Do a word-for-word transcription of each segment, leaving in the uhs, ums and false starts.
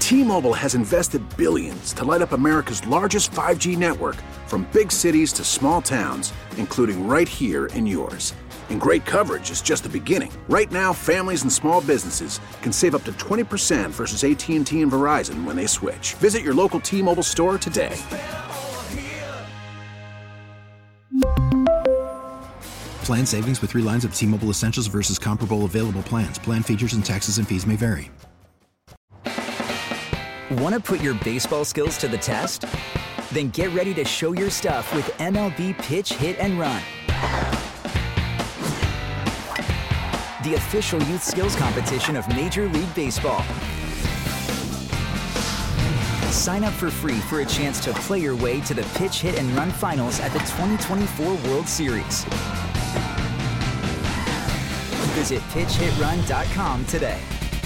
T-Mobile has invested billions to light up America's largest five G network, from big cities to small towns, including right here in yours. And great coverage is just the beginning. Right now, families and small businesses can save up to twenty percent versus A T and T and Verizon when they switch. Visit your local T-Mobile store today. Plan savings with three lines of T-Mobile Essentials versus comparable available plans. Plan features and taxes and fees may vary. Want to put your baseball skills to the test? Then get ready to show your stuff with M L B Pitch, Hit, and Run. The official youth skills competition of Major League Baseball. Sign up for free for a chance to play your way to the Pitch, Hit, and Run finals at the twenty twenty-four World Series. Visit pitch hit run dot com today.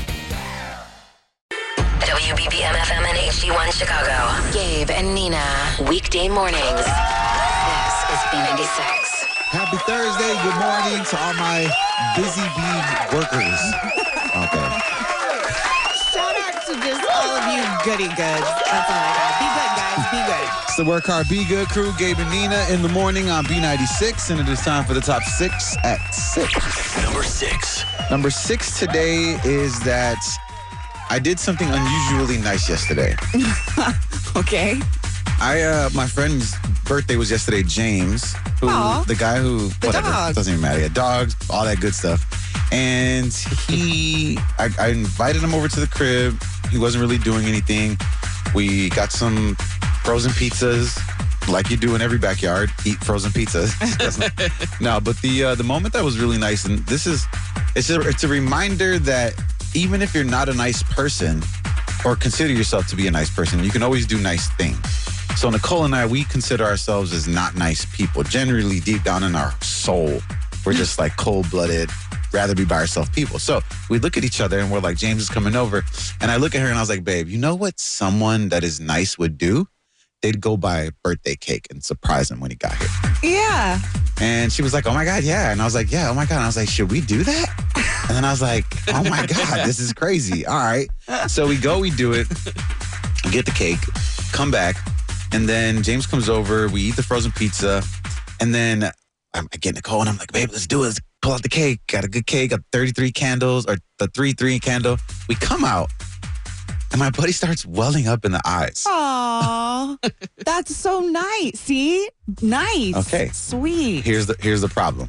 W B B M F M and H D one Chicago. Gabe and Nina. Weekday mornings. This is B ninety-six. Happy Thursday. Good morning to all my busy bee workers. Okay. Shout out to just all of you goody goods. That's all I got. Be good, guys. Be good. It's the Work Hard, Be Good crew, Gabe and Nina in the morning on B ninety-six, and it is time for the top six at six. Number six. Number six today is that I did something unusually nice yesterday. Okay. I, uh, my friend's birthday was yesterday, James, who, Aw. the guy who, The whatever, dog. doesn't even matter. He had dogs, all that good stuff. And he, I, I invited him over to the crib. He wasn't really doing anything. We got some frozen pizzas, like you do in every backyard. Eat frozen pizzas. No, but the uh, the moment that was really nice, and this is, it's a, it's a reminder that even if you're not a nice person, or consider yourself to be a nice person, you can always do nice things. So Nicole and I, we consider ourselves as not nice people. Generally, deep down in our soul, we're just like cold-blooded, rather be by ourselves people. So we look at each other and we're like, James is coming over. And I look at her and I was like, babe, you know what someone that is nice would do? They'd go buy a birthday cake and surprise him when he got here. Yeah. And she was like, oh my God, yeah. And I was like, yeah, oh my God. And I was like, should we do that? And then I was like, oh my God, this is crazy. All right. So we go, we do it, we get the cake, come back. And then James comes over, we eat the frozen pizza. And then I get Nicole and I'm like, babe, let's do it. Let's pull out the cake. Got a good cake, got thirty-three candles, or the three three candle. We come out and my buddy starts welling up in the eyes. Aw. That's so nice. See? Nice. Okay. Sweet. Here's the here's the problem.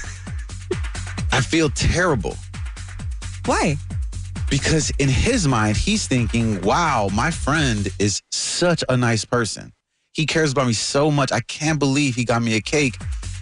I feel terrible. Why? Because in his mind, he's thinking, wow, my friend is such a nice person. He cares about me so much. I can't believe he got me a cake.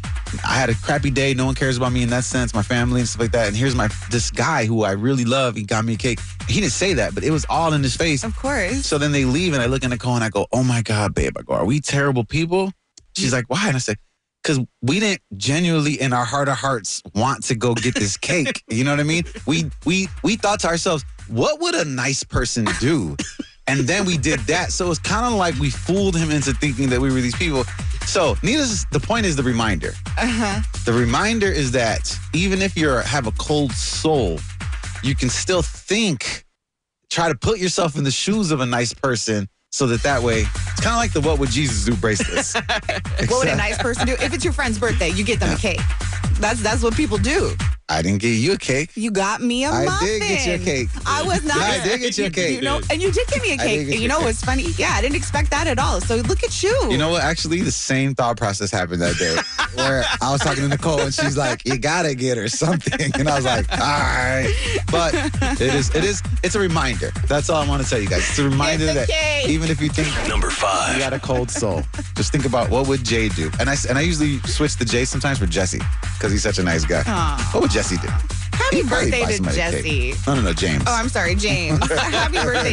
I had a crappy day. No one cares about me in that sense, my family and stuff like that. And here's my this guy who I really love. He got me a cake. He didn't say that, but it was all in his face. Of course. So then they leave and I look at Nicole and I go, oh my God, babe. I go, are we terrible people? She's like, why? And I said, because we didn't genuinely in our heart of hearts want to go get this cake. You know what I mean? We we we thought to ourselves, what would a nice person do? And then we did that. So it's kind of like we fooled him into thinking that we were these people. So needless, the point is the reminder. Uh-huh. The reminder is that even if you have a cold soul, you can still think, try to put yourself in the shoes of a nice person so that that way, it's kind of like the What Would Jesus Do bracelets. What would a nice person do? If it's your friend's birthday, you get them a cake. That's that's what people do. I didn't give you a cake. You got me a I muffin. did get you a cake. I was not. I did get you a cake. You know, and you did give me a I did cake. get You you know a what's funny? Yeah, I didn't expect that at all. So look at you. You know what? Actually, the same thought process happened that day where I was talking to Nicole and she's like, you gotta get her something. And I was like, all right. But it is, it is, it's a reminder. That's all I want to tell you guys. It's a reminder It's a that cake. even if you think Number five. you got a cold soul, just think about what would Jay do. And I, and I usually switch the Jay sometimes for Jesse because he's such a nice guy. Aw. What would Jesse do? Happy He'd probably birthday buy to somebody a cake. Jesse. No, no, no, James. Oh, I'm sorry, James. Happy birthday,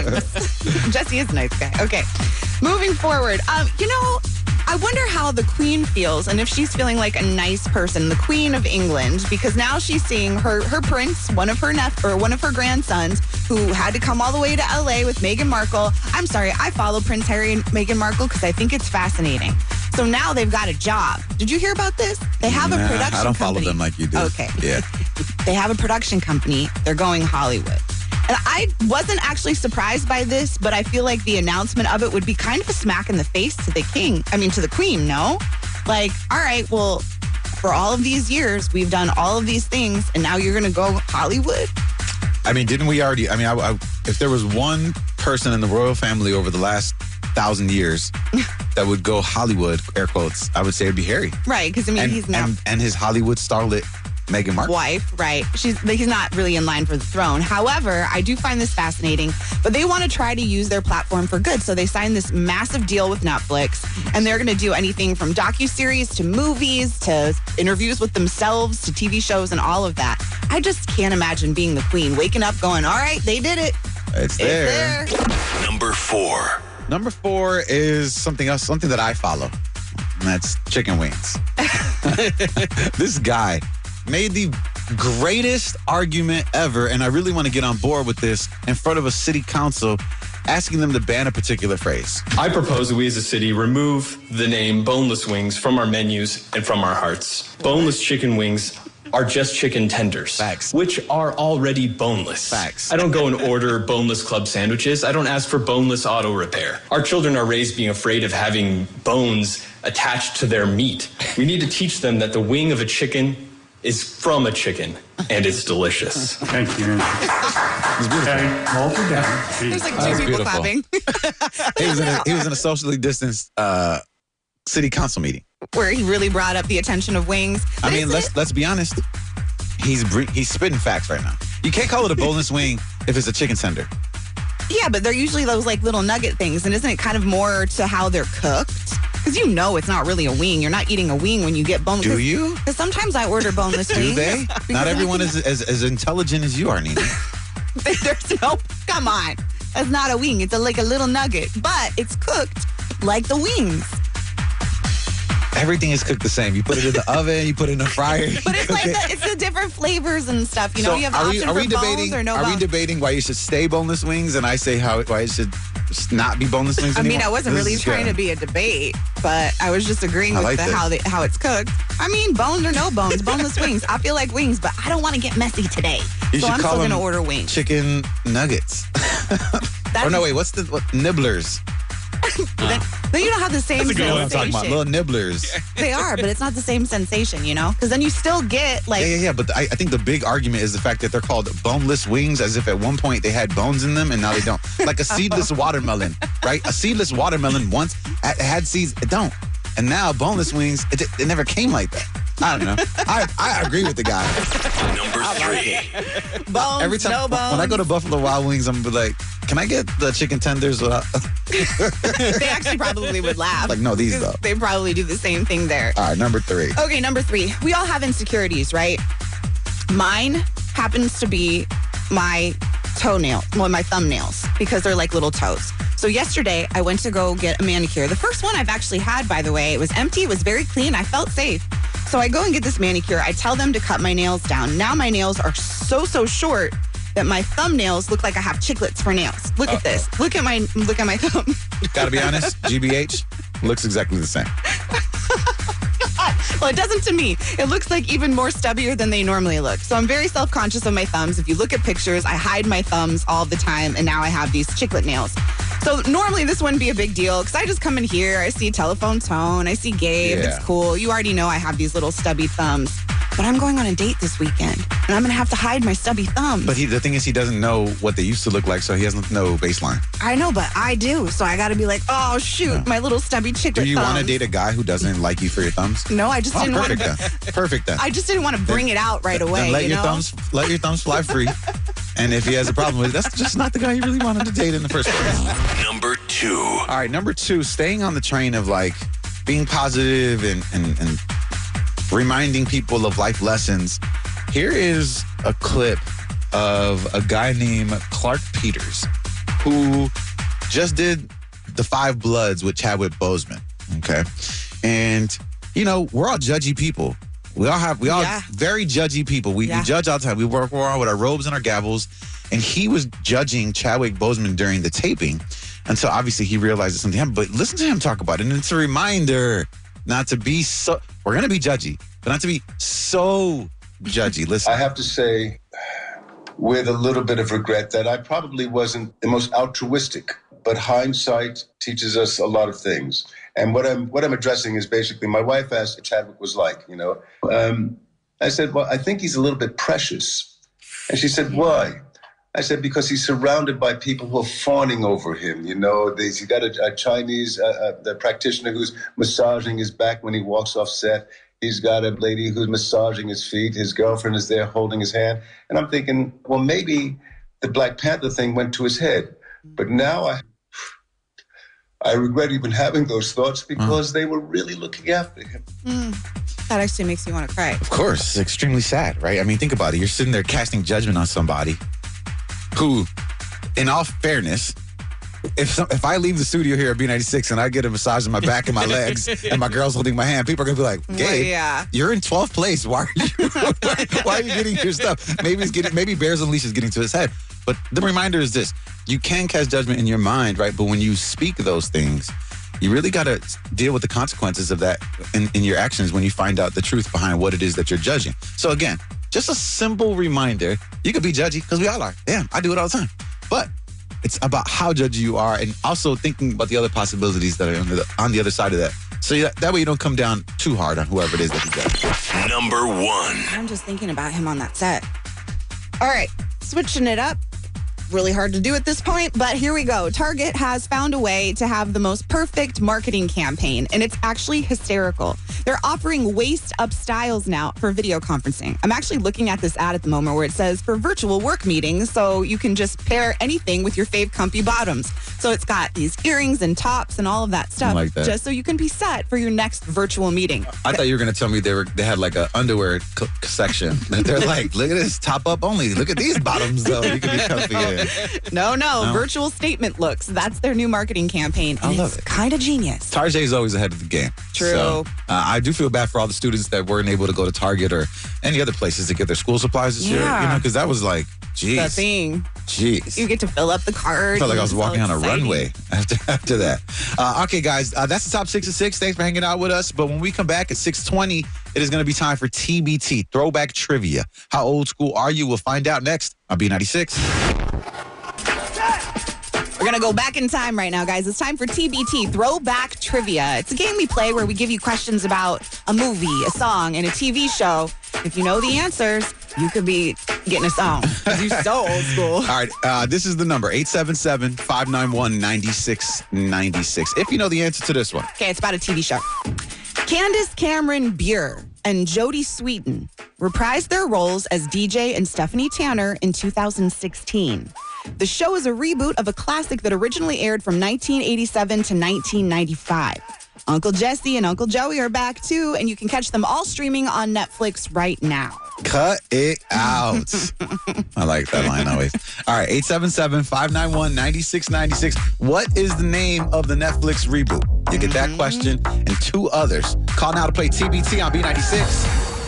James. Jesse is a nice guy. Okay. Moving forward, um, you know, I wonder how the Queen feels and if she's feeling like a nice person, the Queen of England, because now she's seeing her her prince, one of her nep- or one of her grandsons, who had to come all the way to L A with Meghan Markle. I'm sorry, I follow Prince Harry and Meghan Markle because I think it's fascinating. So now they've got a job. Did you hear about this? They have Nah, a production I don't follow company. them like you do. Okay. Yeah. They have a production company. They're going Hollywood. And I wasn't actually surprised by this, but I feel like the announcement of it would be kind of a smack in the face to the king. I mean, to the queen, no? Like, all right, well, for all of these years, we've done all of these things, and now you're going to go Hollywood? I mean, didn't we already? I mean, I, I, if there was one person in the royal family over the last thousand years that would go Hollywood, air quotes, I would say it'd be Harry. Right, because, I mean, and, he's now... And, and his Hollywood starlet, Meghan Markle. Wife, right. She's he's not really in line for the throne. However, I do find this fascinating, but they want to try to use their platform for good. So they signed this massive deal with Netflix, and they're going to do anything from docuseries to movies to interviews with themselves to T V shows and all of that. I just can't imagine being the queen, waking up going, all right, they did it. It's there. It's there. Number four. Number four is something else, something that I follow, and that's chicken wings. This guy made the greatest argument ever, and I really want to get on board with this, in front of a city council, asking them to ban a particular phrase. I propose that we as a city remove the name boneless wings from our menus and from our hearts. Boneless chicken wings are just chicken tenders. Facts. Which are already boneless. Facts. I don't go and order boneless club sandwiches. I don't ask for boneless auto repair. Our children are raised being afraid of having bones attached to their meat. We need to teach them that the wing of a chicken is from a chicken, and it's delicious. Thank you. It's beautiful. Okay, hold it down. There's like That two was people beautiful. clapping. He was in a, he was in a socially distanced uh, city council meeting. Where he really brought up the attention of wings. I But mean, isn't let's it- let's be honest. He's br- he's spitting facts right now. You can't call it a boneless wing if it's a chicken tender. Yeah, but they're usually those like little nugget things. And isn't it kind of more to how they're cooked? Because you know it's not really a wing. You're not eating a wing when you get boneless. Do you? Because sometimes I order boneless Do wings. they? because Not I'm everyone like, is as, as intelligent as you are, Nina. There's no, come on. That's not a wing. It's a, like a little nugget. But it's cooked like the wings. Everything is cooked the same. You put it in the oven, you put it in the fryer. But it's cook like it. the, it's the different flavors and stuff. You know, So you have are option we, are for we bones debating? or no are bones. we debating why you should stay boneless wings, and I say how why it should just not be boneless wings I anymore? mean, I wasn't This really is trying good. to be a debate, but I was just agreeing I with like the, this. how they, how it's cooked. I mean, bones or no bones, boneless wings. I feel like wings, but I don't want to get messy today. You so should I'm call still going to them order wings. Chicken nuggets. That's, Or no, wait, what's the what, nibblers? then, then you don't have the same You know what I'm talking sensation. about? Little nibblers. They are, but it's not the same sensation, you know? Because then you still get like, Yeah, yeah, yeah. But I, I think the big argument is the fact that they're called boneless wings, as if at one point they had bones in them and now they don't. Like a seedless watermelon, right? A seedless watermelon once had, had seeds, it don't. And now boneless wings, it, it never came like that. I don't know. I, I agree with the guy. Number three. bones, Every time no bones. when I go to Buffalo Wild Wings, I'm like, can I get the chicken tenders without? They actually probably would laugh. Like, no, these 'Cause though. They probably do the same thing there. All right, number three. Okay, number three. We all have insecurities, right? Mine happens to be my toenail, well, my thumbnails, because they're like little toes. So yesterday, I went to go get a manicure. The first one I've actually had, by the way. It was empty. It was very clean. I felt safe. So I go and get this manicure. I tell them to cut my nails down. Now my nails are so, so short that my thumbnails look like I have chiclets for nails. Look at this. Look at my look at my thumb. Gotta be honest, G B H looks exactly the same. Well, it doesn't to me. It looks like even more stubbier than they normally look. So I'm very self-conscious of my thumbs. If you look at pictures, I hide my thumbs all the time, and now I have these chiclet nails. So normally this wouldn't be a big deal because I just come in here, I see telephone tone, I see Gabe, Yeah. it's cool. You already know I have these little stubby thumbs. But I'm going on a date this weekend, and I'm going to have to hide my stubby thumbs. But he, the thing is, he doesn't know what they used to look like, so he has no baseline. I know, but I do. So I got to be like, oh, shoot, my little stubby chiclet Do you thumbs. want to date a guy who doesn't like you for your thumbs? No, I just Oh, didn't want perfect to. then. Perfect then. I just didn't want to bring it out right away. Then let you your know? thumbs let your thumbs fly free. And if he has a problem with it, that's just not the guy you really wanted to date in the first place. Number two. All right, number two, staying on the train of like being positive and, and, and reminding people of life lessons. Here is a clip of a guy named Clark Peters who just did the Five Bloods with Chadwick Boseman. Okay. And, you know, we're all judgy people. We all have, we all Yeah. very judgy people. We, Yeah. we judge all the time. We work around with our robes and our gavels. And he was judging Chadwick Boseman during the taping until obviously he realized something happened. But listen to him talk about it. And it's a reminder not to be so, we're going to be judgy, but not to be so judgy. Listen. I have to say, with a little bit of regret that I probably wasn't the most altruistic. But hindsight teaches us a lot of things. And what I'm what I'm addressing is basically, my wife asked what Chadwick was like, you know. Um, I said, well, I think he's a little bit precious. And she said, why? I said, because he's surrounded by people who are fawning over him. You know, he's got a, a Chinese uh, a practitioner who's massaging his back when he walks off set. He's got a lady who's massaging his feet. His girlfriend is there holding his hand. And I'm thinking, well, maybe the Black Panther thing went to his head. But now I... I regret even having those thoughts because mm. they were really looking after him. Mm. That actually makes me want to cry. Of course. It's extremely sad, right? I mean, think about it. You're sitting there casting judgment on somebody who, in all fairness, if some, if I leave the studio here at B ninety-six and I get a massage on my back and my legs and my girl's holding my hand, people are going to be like, Gabe, well, yeah. you're in twelfth place. Why are you why are you getting your stuff? Maybe it's getting maybe Bears Unleashed is getting to his head. But the reminder is this. You can cast judgment in your mind, right? But when you speak those things, you really got to deal with the consequences of that in, in your actions when you find out the truth behind what it is that you're judging. So again, just a simple reminder. You could be judgy because we all are. Damn, I do it all the time. But it's about how judgy you are and also thinking about the other possibilities that are on the, on the other side of that. So that, that way you don't come down too hard on whoever it is that you judge. Number one. I'm just thinking about him on that set. All right, switching it up. Really hard to do at this point, but here we go. Target has found a way to have the most perfect marketing campaign, and it's actually hysterical. They're offering waist-up styles now for video conferencing. I'm actually looking at this ad at the moment where it says for virtual work meetings, so you can just pair anything with your fave comfy bottoms. So it's got these earrings and tops and all of that stuff, like that. Just so you can be set for your next virtual meeting. I thought you were going to tell me they were they had like a underwear c- section. They're like, look at this, top up only. Look at these bottoms, though. You can be comfy in. No, no, no, virtual statement looks. That's their new marketing campaign. And I love it's it. Kind of genius. Target is always ahead of the game. True. So, uh, I do feel bad for all the students that weren't able to go to Target or any other places to get their school supplies this yeah. year. You know, because that was like, geez. The thing. Jeez. You get to fill up the card. I felt like I was walking on a exciting. runway after after that. Uh, okay, guys, uh, that's the top six of six. Thanks for hanging out with us. But when we come back at six twenty, it is going to be time for T B T, Throwback Trivia. How old school are you? We'll find out next on B ninety-six. We're going to go back in time right now, guys. It's time for T B T, Throwback Trivia. It's a game we play where we give you questions about a movie, a song, and a T V show. If you know the answers, you could be getting a song because you're so old school. All right, uh, this is the number, eight seven seven, five nine one, nine six nine six. If you know the answer to this one. Okay, it's about a T V show. Candace Cameron Bure and Jodie Sweetin reprised their roles as D J and Stephanie Tanner in two thousand sixteen. The show is a reboot of a classic that originally aired from nineteen eighty-seven to nineteen ninety-five. Uncle Jesse and Uncle Joey are back too, and you can catch them all streaming on Netflix right now. Cut it out. I like that line always. All right, eight seven seven, five nine one, nine six nine six. What is the name of the Netflix reboot? You get that question and two others. Call now to play T B T on B ninety-six.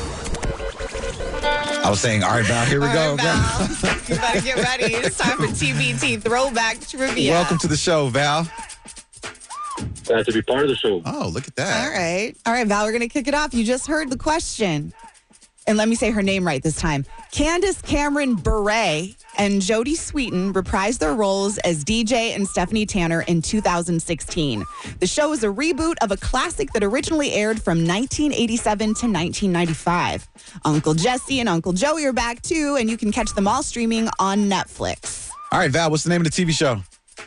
I was saying, all right, Val, here we all go. Right, Val. You better get ready. It's time for T B T, Throwback Trivia. Welcome to the show, Val. Glad to be part of the show. Oh, look at that. All right. All right, Val, we're going to kick it off. You just heard the question. And let me say her name right this time. Candace Cameron Bure and Jodie Sweetin reprised their roles as D J and Stephanie Tanner in two thousand sixteen. The show is a reboot of a classic that originally aired from nineteen eighty-seven to nineteen ninety-five. Uncle Jesse and Uncle Joey are back too, and you can catch them all streaming on Netflix. All right, Val, what's the name of the T V show?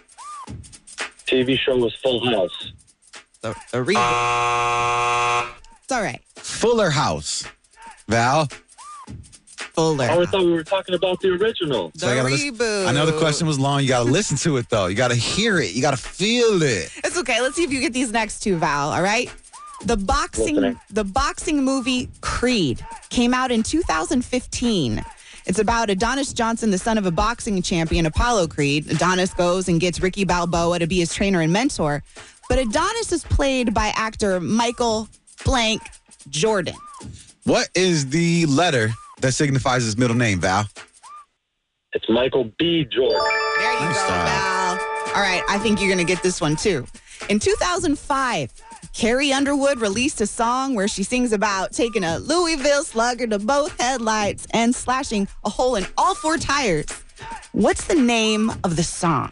T V show was Full House. The, the reboot. It's all right. Fuller House. Val? Fuller. Oh, I thought we were talking about the original. The so I gotta reboot. Listen. I know the question was long. You got to listen to it, though. You got to hear it. You got to feel it. It's okay. Let's see if you get these next two, Val, all right? The boxing, the boxing movie Creed came out in two thousand fifteen. It's about Adonis Johnson, the son of a boxing champion, Apollo Creed. Adonis goes and gets Ricky Balboa to be his trainer and mentor. But Adonis is played by actor Michael Blank Jordan. What is the letter that signifies his middle name, Val? It's Michael B. Jordan. There you Nice go, time. Val. All right, I think you're going to get this one, too. In two thousand five, Carrie Underwood released a song where she sings about taking a Louisville Slugger to both headlights and slashing a hole in all four tires. What's the name of the song?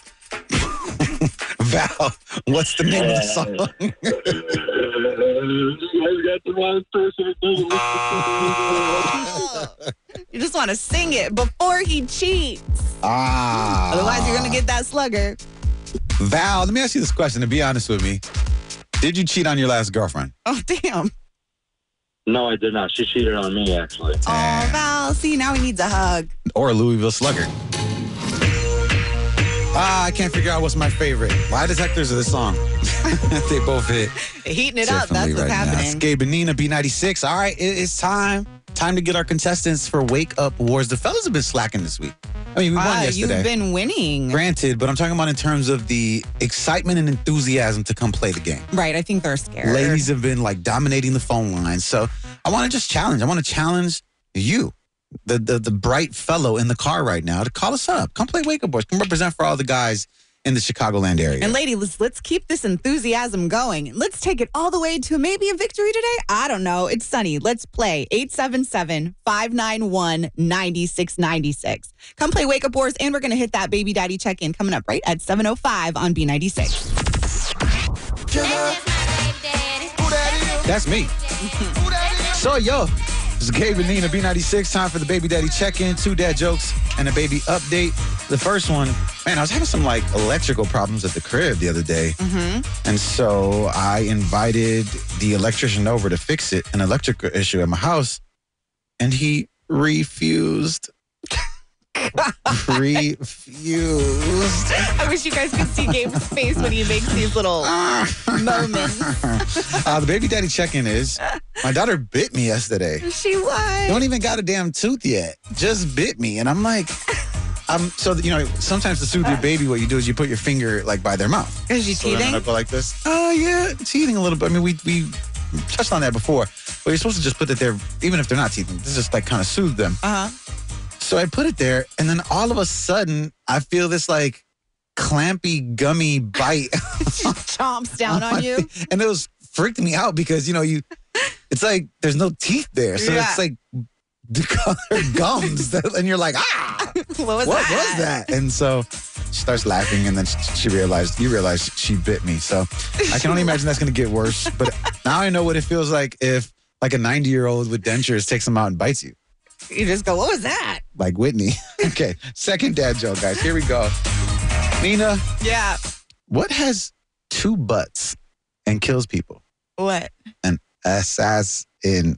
Val, what's the name of the song? Oh, you just want to sing it before he cheats. Ah. Otherwise, you're going to get that slugger. Val, let me ask you this question, to be honest with me. Did you cheat on your last girlfriend? Oh, damn. No, I did not. She cheated on me, actually. Oh, Val. See, now he needs a hug. Or a Louisville Slugger. Ah, I can't figure out what's my favorite. Lie detectors or the song? They both hit. Heating it up. That's what's right happening. Now. It's Gabe and Nina, B ninety-six. All right, it, it's time. Time to get our contestants for Wake Up Wars. The fellas have been slacking this week. I mean, we won Ah, yesterday. You've been winning. Granted, but I'm talking about in terms of the excitement and enthusiasm to come play the game. Right, I think they're scared. Ladies have been like dominating the phone lines. So I want to just challenge. I want to challenge you, the, the the bright fellow in the car right now, to call us up. Come play Wake Up Boys. Come represent for all the guys in the Chicagoland area. And ladies, let's, let's keep this enthusiasm going. Let's take it all the way to maybe a victory today. I don't know. It's sunny. Let's play eight seven seven, five nine one, nine six nine six. Come play Wake Up Wars, and we're going to hit that baby daddy check-in coming up right at seven oh five on B ninety-six. That's me. So, yo, this is Gabe and Nina, B ninety-six. Time for the baby daddy check-in, two dad jokes, and a baby update. The first one, man, I was having some like electrical problems at the crib the other day. Mm-hmm. And so I invited the electrician over to fix it, an electrical issue at my house, and he refused. refused. I wish you guys could see Gabe's face when he makes these little moments. Uh, the baby daddy check-in is, my daughter bit me yesterday. She was. Don't even got a damn tooth yet. Just bit me. And I'm like, I'm so, you know, sometimes to soothe your baby, what you do is you put your finger like by their mouth. Is she so then teething? I go like this. Oh, yeah, teething a little bit. I mean, we, we touched on that before, but you're supposed to just put it there, even if they're not teething. This just like kind of soothe them. Uh-huh. So I put it there, and then all of a sudden, I feel this like clampy, gummy bite. Chomps down on you. And it was freaking me out because, you know, you, it's like there's no teeth there. So Yeah. it's like the color gums. That, and you're like, ah, What was what that? was that? And so she starts laughing, and then she, she realized, you realized she bit me. So I can only imagine that's going to get worse. But now I know what it feels like if like a ninety-year-old with dentures takes them out and bites you. You just go, what was that? Like Whitney. Okay, second dad joke, guys. Here we go. Nina, Yeah. what has two butts and kills people? What? An assassin.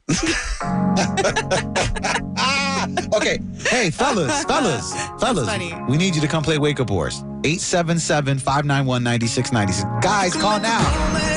Okay, hey, fellas, fellas, fellas. funny. We need you to come play Wake Up Wars. eight seven seven, five nine one, nine six nine six. Guys, call now.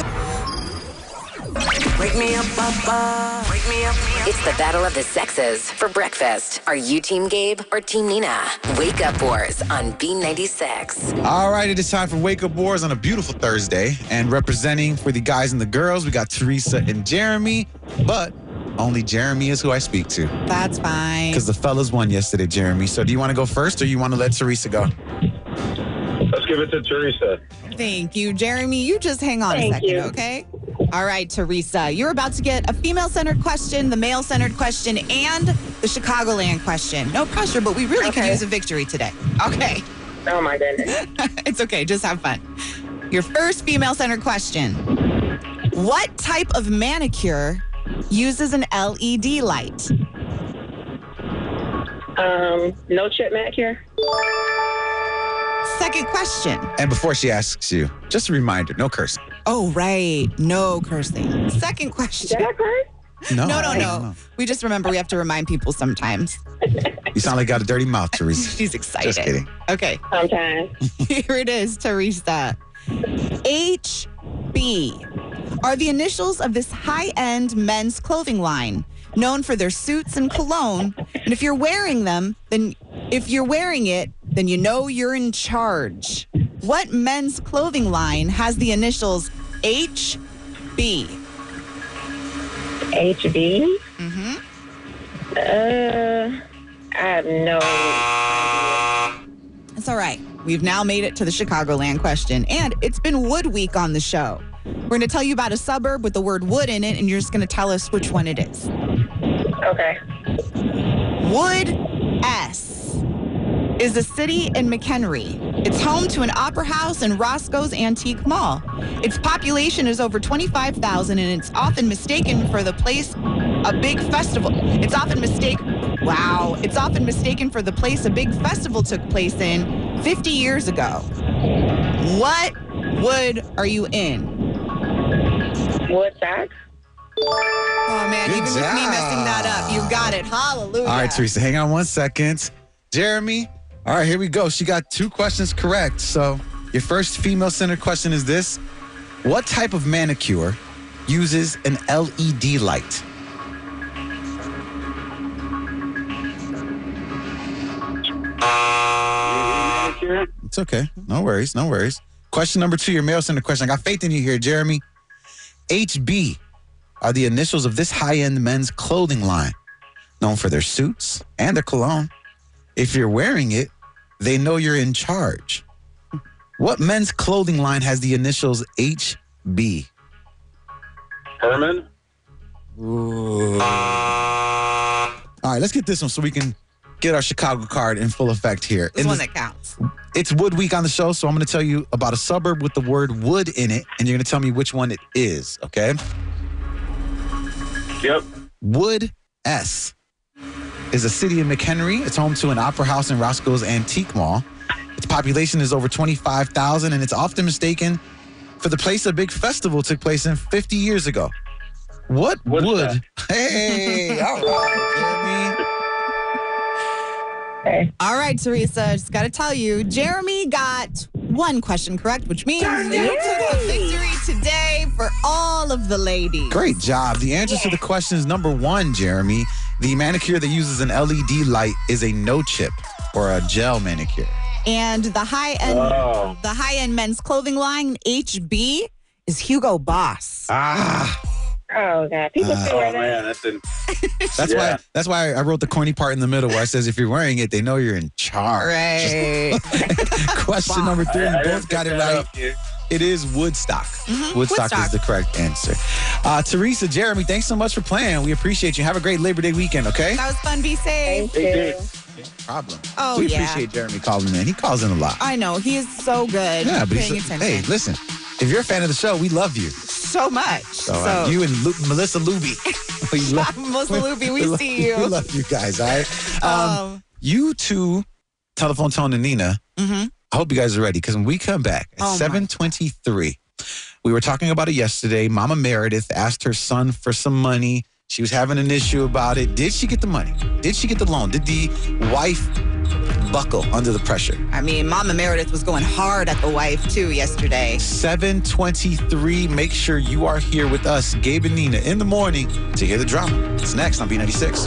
Wake me up, Papa. Wake me up. It's the battle of the sexes for breakfast. Are you Team Gabe or Team Nina? Wake Up Wars on B ninety-six. All right, it is time for Wake Up Wars on a beautiful Thursday. And representing for the guys and the girls, we got Teresa and Jeremy. But only Jeremy is who I speak to. That's fine. Because the fellas won yesterday, Jeremy. So do you want to go first, or you want to let Teresa go? Let's give it to Teresa. Thank you, Jeremy. You just hang on Thank a second, you. okay? All right, Teresa, you're about to get a female-centered question, the male-centered question, and the Chicagoland question. No pressure, but we really could Okay. use a victory today. Okay. Oh my goodness. It's okay. Just have fun. Your first female-centered question. What type of manicure uses an L E D light? Um, no chip manicure. Second question. And before she asks you, just a reminder, no cursing. Oh, right. No cursing. Second question. Did I curse? No, No, no, no. We just remember we have to remind people sometimes. You sound like you got a dirty mouth, Teresa. She's excited. Just kidding. Okay. Sometimes. Here it is, Teresa. H B are the initials of this high-end men's clothing line, known for their suits and cologne. And if you're wearing them, then if you're wearing it, then you know you're in charge. What men's clothing line has the initials H B? H B? Mm-hmm. Uh, I have no idea. It's all right. We've now made it to the Chicagoland question, and it's been Wood Week on the show. We're going to tell you about a suburb with the word wood in it, and you're just going to tell us which one it is. Okay. Wood S is a city in McHenry. It's home to an opera house and Roscoe's Antique Mall. Its population is over twenty-five thousand, and it's often mistaken for the place a big festival. It's often mistake. Wow. It's often mistaken for the place a big festival took place in fifty years ago. What wood are you in? Woodstock. Oh, man, Good even with me job. messing that up, you got it. Hallelujah. All right, Teresa, hang on one second. Jeremy, all right, here we go. She got two questions correct. So your first female-centered question is this. What type of manicure uses an L E D light? It's okay. No worries. No worries. Question number two, your male-centered question. I got faith in you here, Jeremy. H B are the initials of this high-end men's clothing line, known for their suits and their cologne. If you're wearing it, they know you're in charge. What men's clothing line has the initials H B? Herman? Ooh. All right, let's get this one so we can get our Chicago card in full effect here. This In one this- that counts. It's Wood Week on the show, so I'm going to tell you about a suburb with the word wood in it, and you're going to tell me which one it is, okay? Yep. Wood S is a city in McHenry. It's home to an opera house and Roscoe's Antique Mall. Its population is over twenty-five thousand, and it's often mistaken for the place a big festival took place in fifty years ago. What wood? Hey, all right, Jeremy. Okay. All right, Teresa, just got to tell you, Jeremy got one question correct, which means you took the victory today for all of the ladies. Great job. The answer to the question is number one, Jeremy. The manicure that uses an L E D light is a no chip or a gel manicure. And the high-end Oh. the high-end men's clothing line, H B, is Hugo Boss. Ah, Oh, God. People Uh, feel Oh, right man, that's in. that's Yeah. why. That's why I wrote the corny part in the middle where I says if you're wearing it, they know you're in charge. Right. Question number three. I- I You didn't both got pick it that right. up, kid. It is Woodstock. Mhm, Woodstock, Woodstock. is the correct answer. Uh, Teresa, Jeremy, thanks so much for playing. We appreciate you. Have a great Labor Day weekend, okay? That was fun. Be safe. Thank you. Problem. Oh, we yeah. appreciate Jeremy calling in. He calls in a lot. I know. He is so good. Yeah, but paying he's, attention. hey, listen, if you're a fan of the show, we love you. so much. So, So, uh, you and Lu- Melissa Luby. we love, Melissa Luby, we love- see you. We love you guys, all right? Um, Um, you two, Telephone Tone and Nina, mhm. I hope you guys are ready because when we come back at Oh, my seven twenty-three, we were talking about it yesterday. Mama Meredith asked her son for some money. She was having an issue about it. Did she get the money? Did she get the loan? Did the wife buckle under the pressure? I mean, Mama Meredith was going hard at the wife, too, yesterday. seven twenty-three. Make sure you are here with us, Gabe and Nina, in the morning to hear the drama. It's next on B ninety-six.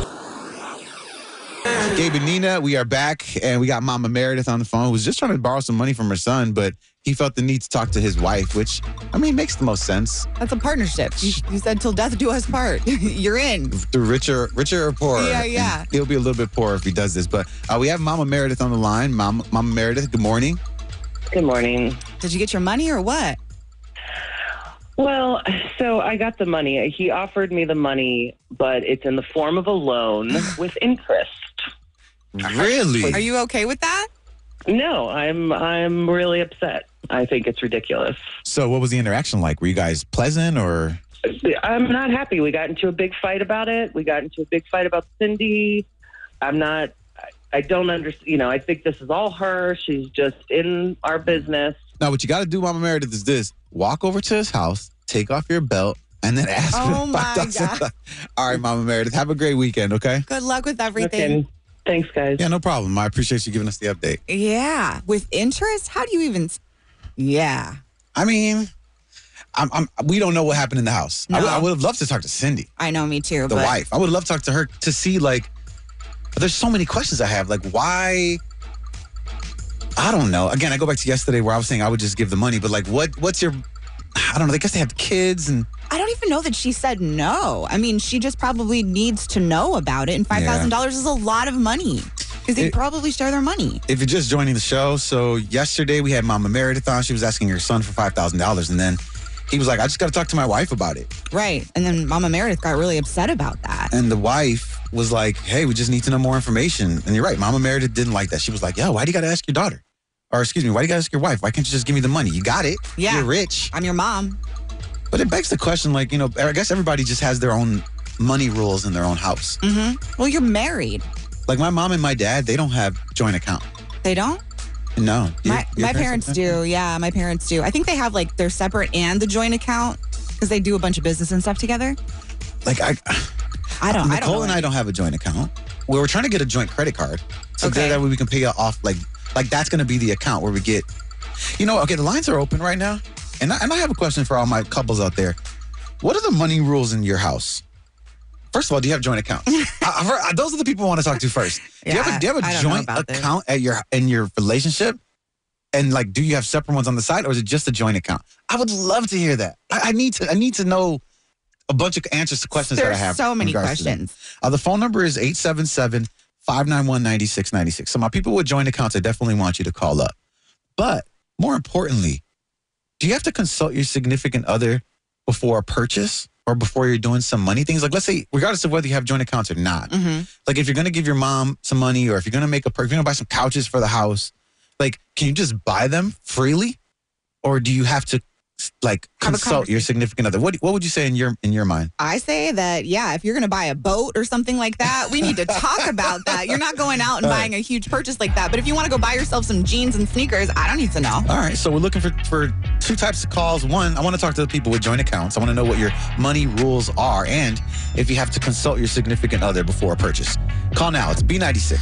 Gabe and Nina, we are back, and we got Mama Meredith on the phone, who was just trying to borrow some money from her son, but he felt the need to talk to his wife, which, I mean, makes the most sense. That's a partnership. You, you said till death do us part. You're in. The richer, richer or poorer. Yeah, yeah. And he'll be a little bit poorer if he does this. But uh, we have Mama Meredith on the line. Mama, Mama Meredith, good morning. Good morning. Did you get your money or what? Well, so I got the money. He offered me the money, but it's in the form of a loan with interest. Really? Are you okay with that? No, I'm I'm really upset. I think it's ridiculous. So what was the interaction like? Were you guys pleasant or? I'm not happy. We got into a big fight about it. We got into a big fight about Cindy. I'm not, I, I don't understand. You know, I think this is all her. She's just in our business. Now, what you got to do, Mama Meredith, is this. Walk over to his house, take off your belt, and then ask Oh, for my five thousand God. All right, Mama Meredith, have a great weekend, okay? Good luck with everything. Okay. Thanks, guys. Yeah, no problem. I appreciate you giving us the update. Yeah. With interest? How do you even... s- Yeah. I mean, I'm, I'm, we don't know what happened in the house. I, No. would, I would have loved to talk to Cindy, I know, me too. the but wife. I would love to talk to her to see, like, but there's so many questions I have. Like, why? I don't know. Again, I go back to yesterday where I was saying I would just give the money, but like, what? What's your? I don't know. I guess they have kids, and I don't even know that she said no. I mean, she just probably needs to know about it. And five thousand dollars is a lot of money because they It- probably share their money. if you're just joining the show, so yesterday we had Mama Meredith on. She was asking her son for five thousand dollars, and then he was like, I just got to talk to my wife about it. Right. And then Mama Meredith got really upset about that. And the wife was like, hey, we just need to know more information. And you're right. Mama Meredith didn't like that. She was like, yo, why do you got to ask your daughter? Or excuse me, why do you got to ask your wife? Why can't you just give me the money? You got it. Yeah. You're rich. I'm your mom. But it begs the question, like, you know, I guess everybody just has their own money rules in their own house. Mm-hmm. Well, you're married. Like my mom and my dad, they don't have joint account. They don't? No. Your, my your my parents, parents do. Yeah, my parents do. I think they have like their separate and the joint account because they do a bunch of business and stuff together. Like I, I don't. Nicole I don't know and I don't have a joint account. We were trying to get a joint credit card, so Okay. that way we can pay off. Like, like that's going to be the account where we get. You know, okay, the lines are open right now, and I, and I have a question for all my couples out there. What are the money rules in your house? First of all, do you have joint accounts? I, I, those are the people I want to talk to first. Do you have a, do you have I a don't know joint about this. account at your in your relationship? And like, do you have separate ones on the side, or is it just a joint account? I would love to hear that. I, I need to. I need to know a bunch of answers to questions that I There's have. so in many regards to that. questions. Uh, the phone number is eight seven seven, five nine one, nine six nine six. So my people with joint accounts, I definitely want you to call up. But more importantly, do you have to consult your significant other before a purchase or before you're doing some money things? Like, let's say, regardless of whether you have joint accounts or not, Mm-hmm. like if you're going to give your mom some money, or if you're going to make a purchase, if you're going to buy some couches for the house, like, can you just buy them freely? Or do you have to like Have a consult your significant other? What what would you say in your in your mind? I say that, yeah, if you're going to buy a boat or something like that, we need to talk about that. You're not going out and All right. buying a huge purchase like that. But if you want to go buy yourself some jeans and sneakers, I don't need to know. All right, so we're looking for, for two types of calls. One, I want to talk to the people with joint accounts. I want to know what your money rules are and if you have to consult your significant other before a purchase. Call now. It's B ninety-six.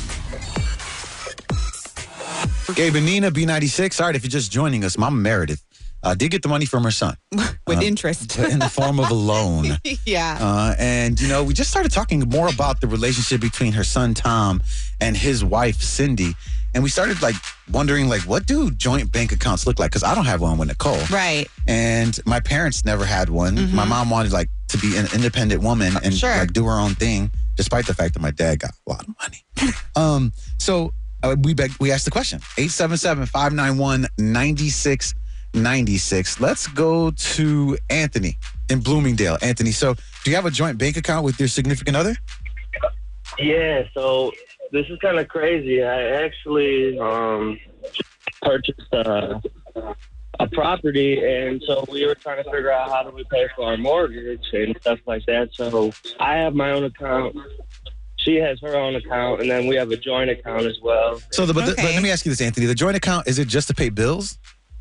Gabe and Nina, B ninety-six. All right, if you're just joining us, Mama Meredith uh, did get the money from her son. With Uh, interest. in the form of a loan. Yeah. Uh, and, you know, we just started talking more about the relationship between her son, Tom, and his wife, Cindy. And we started, like, wondering, like, what do joint bank accounts look like? Because I don't have one with Nicole. Right. And my parents never had one. Mhm. My mom wanted, like, to be an independent woman and, Sure. like, do her own thing, despite the fact that my dad got a lot of money. um, so uh, we beg, we asked the question, eight seven seven, five nine one, nine six nine six. Let's go to Anthony in Bloomingdale. Anthony, so do you have a joint bank account with your significant other? Yeah, so this is kind of crazy. I actually um, purchased a, a property, and so we were trying to figure out how do we pay for our mortgage and stuff like that. So I have my own account. She has her own account, and then we have a joint account as well. So, the, but, the, but Okay. let me ask you this, Anthony. The joint account, is it just to pay bills?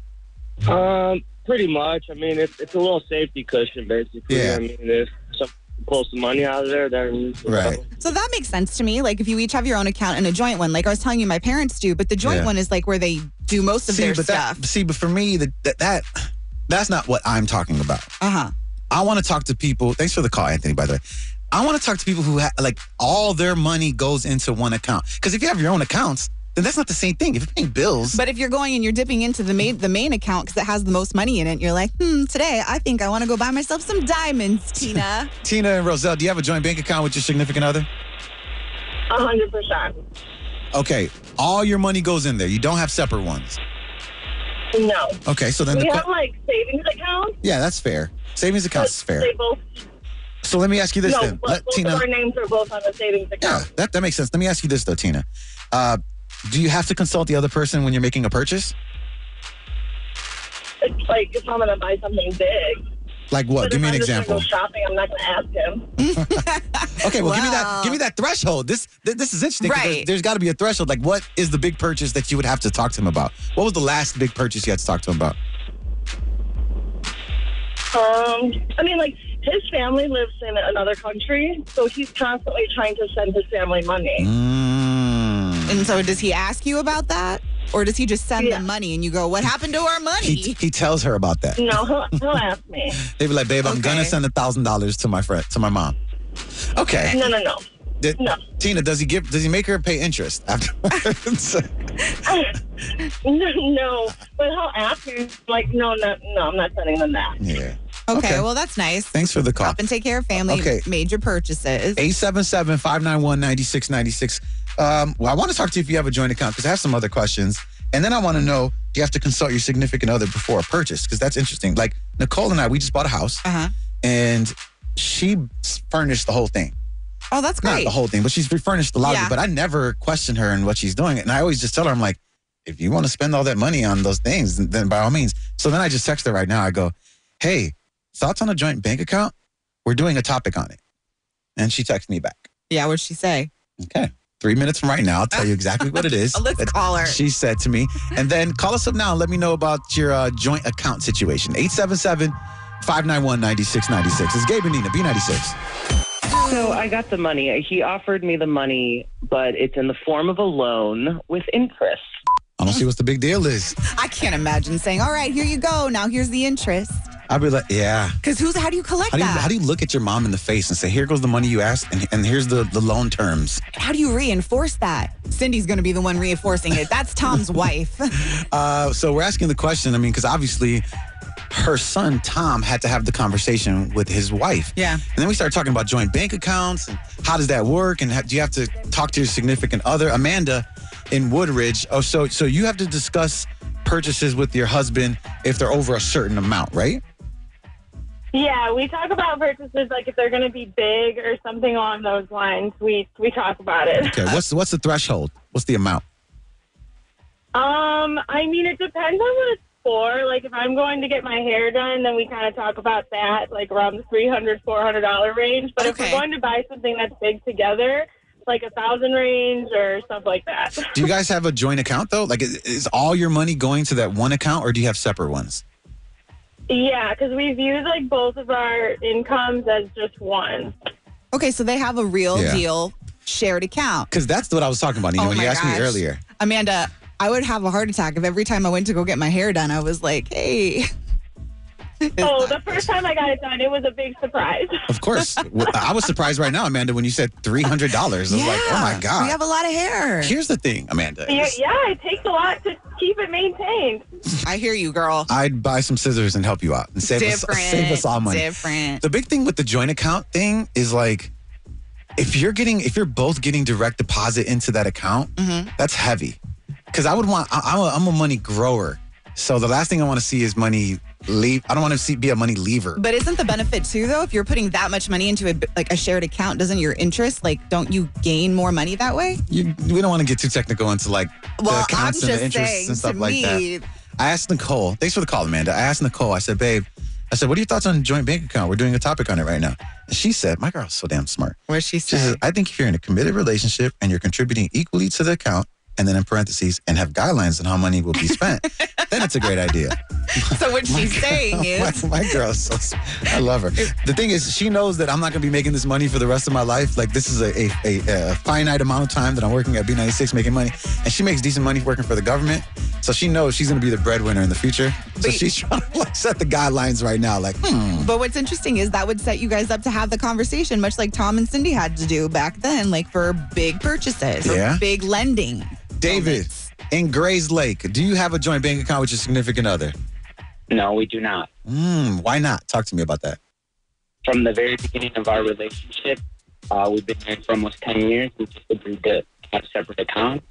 Um, pretty much. I mean, it's it's a little safety cushion, basically. Yeah. I mean, if someone pulls some money out of there, then you Right. know. So that makes sense to me. Like if you each have your own account and a joint one, like I was telling you, my parents do, but the joint Yeah. one is like where they do most of See, their but stuff. that, see, but for me, that, that that that's not what I'm talking about. Uh huh. I want to talk to people. Thanks for the call, Anthony, by the way. I want to talk to people who have, like, all their money goes into one account. Because if you have your own accounts, then that's not the same thing. If you're paying bills. But if you're going and you're dipping into the main the main account because it has the most money in it, you're like, hmm, today I think I want to go buy myself some diamonds, Tina. Tina and Roselle, do you have a joint bank account with your significant other? A hundred percent. Okay, all your money goes in there. You don't have separate ones. No. Okay, so then We the have que- like savings accounts. yeah, that's fair. Savings accounts is fair. They both. So let me ask you this no, then. but Let both Tina. of our names are both on the savings Yeah, account. that, that makes sense. Let me ask you this though, Tina. Uh, do you have to consult the other person when you're making a purchase? It's like if I'm gonna buy something big. Like what? But Give if me an I'm just gonna example. Go shopping, I'm not gonna ask him. Okay, well, give me that. Well- Give me that threshold. This th- this is interesting. 'cause Right. There's, there's got to be a threshold. Like, what is the big purchase that you would have to talk to him about? What was the last big purchase you had to talk to him about? Um, I mean, like his family lives in another country, so he's constantly trying to send his family money. Mm. And so does he ask you about that? Or does he just send Yeah. them money and you go, what happened to our money? He he tells her about that. No, he'll, he'll ask me. They be like, babe, I'm Okay. gonna send a thousand dollars to my friend, to my mom. Okay. No, no, no. Did- No. Tina, does he give? Does he make her pay interest afterwards? No, no. But he'll ask me, like, no, no, no, I'm not sending them that. yeah. okay, okay. well, that's nice. Thanks for the call. Stop and take care of family, Okay. major purchases. eight seven seven, five nine one, nine six nine six. Um, well, I want to talk to you if you have a joint account because I have some other questions. And then I want to know, do you have to consult your significant other before a purchase? Because that's interesting. Like Nicole and I, we just bought a house. Uh-huh. And she furnished the whole thing. Oh, that's great. Not the whole thing, but she's refurnished the lobby. Yeah. But I never question her and what she's doing. And I always just tell her, I'm like, if you want to spend all that money on those things, then by all means. So then I just text her right now. I go, hey, thoughts on a joint bank account? We're doing a topic on it. And she texts me back. Yeah, what'd she say? Okay. Three minutes from right now, I'll tell you exactly what it is. Let's call her. She said to me. And then call us up now and let me know about your uh, joint account situation. eight seven seven, five nine one, nine six nine six. It's Gabe and Nina, B ninety-six. So I got the money. He offered me the money, but it's in the form of a loan with interest. I don't see what the big deal is. I can't imagine saying, all right, here you go. Now here's the interest. I'd be like, yeah. Because who's how do you collect How do you, that? how do you look at your mom in the face and say, here goes the money you asked, and, and here's the, the loan terms? How do you reinforce that? Cindy's going to be the one reinforcing it. That's Tom's wife. Uh, so we're asking the question, I mean, because obviously her son, Tom, had to have the conversation with his wife. Yeah. And then we started talking about joint bank accounts and how does that work? And how, do you have to talk to your significant other? Amanda in Woodridge. Oh, so so you have to discuss purchases with your husband if they're over a certain amount, right? Yeah, we talk about purchases like if they're going to be big or something along those lines. We we talk about it. Okay. What's what's the threshold? What's the amount? Um, I mean, it depends on what it's for. Like, if I'm going to get my hair done, then we kind of talk about that, like around the three hundred dollars, four hundred dollars range. But Okay. if we're going to buy something that's big together, like a thousand range or stuff like that. Do you guys have a joint account though? Like, is, is all your money going to that one account, or do you have separate ones? Yeah, because we've used like both of our incomes as just one. Okay, so they have a real Yeah. deal shared account. Because that's what I was talking about, Nina, Oh when you my asked me gosh. earlier. Amanda, I would have a heart attack if every time I went to go get my hair done, I was like, hey. Oh, the first time I got it done, it was a big surprise. Of course. Well, I was surprised right now, Amanda, when you said three hundred dollars. I was like, oh my God. We have a lot of hair. Here's the thing, Amanda. Yeah, is yeah, it takes a lot to keep it maintained. I hear you, girl. I'd buy some scissors and help you out and save us, Different. save us all money. Different. The big thing with the joint account thing is like, if you're getting, if you're both getting direct deposit into that account, Mm-hmm. that's heavy. Because I would want, I, I'm, a, I'm a money grower. So the last thing I want to see is money leave. I don't want to see be a money leaver. But isn't the benefit too, though, if you're putting that much money into a, like a shared account, doesn't your interest, like, don't you gain more money that way? You, we don't want to get too technical into like Well, the I'm accounts and just the interests saying, and stuff to like me- that. I asked Nicole, thanks for the call, Amanda. I asked Nicole, I said, babe, I said, what are your thoughts on a joint bank account? We're doing a topic on it right now. And she said, my girl's so damn smart. What'd she She say? says, I think if you're in a committed relationship and you're contributing equally to the account, and then in parentheses, and have guidelines on how money will be spent, then it's a great idea. So what she's saying is, my, my girl's so sm- I love her. The thing is, she knows that I'm not going to be making this money for the rest of my life. Like, this is a, a, a, a finite amount of time that I'm working at B ninety-six making money. And she makes decent money working for the government. So she knows she's going to be the breadwinner in the future. So But- she's trying to like, set the guidelines right now. Like, hmm. but what's interesting is that would set you guys up to have the conversation, much like Tom and Cindy had to do back then, like for big purchases, or Yeah. big lending. David, in Grays Lake, do you have a joint bank account with your significant other? No, we do not. Mm, why not? Talk to me about that. From the very beginning of our relationship, uh, we've been married for almost ten years. We just agreed to have separate accounts.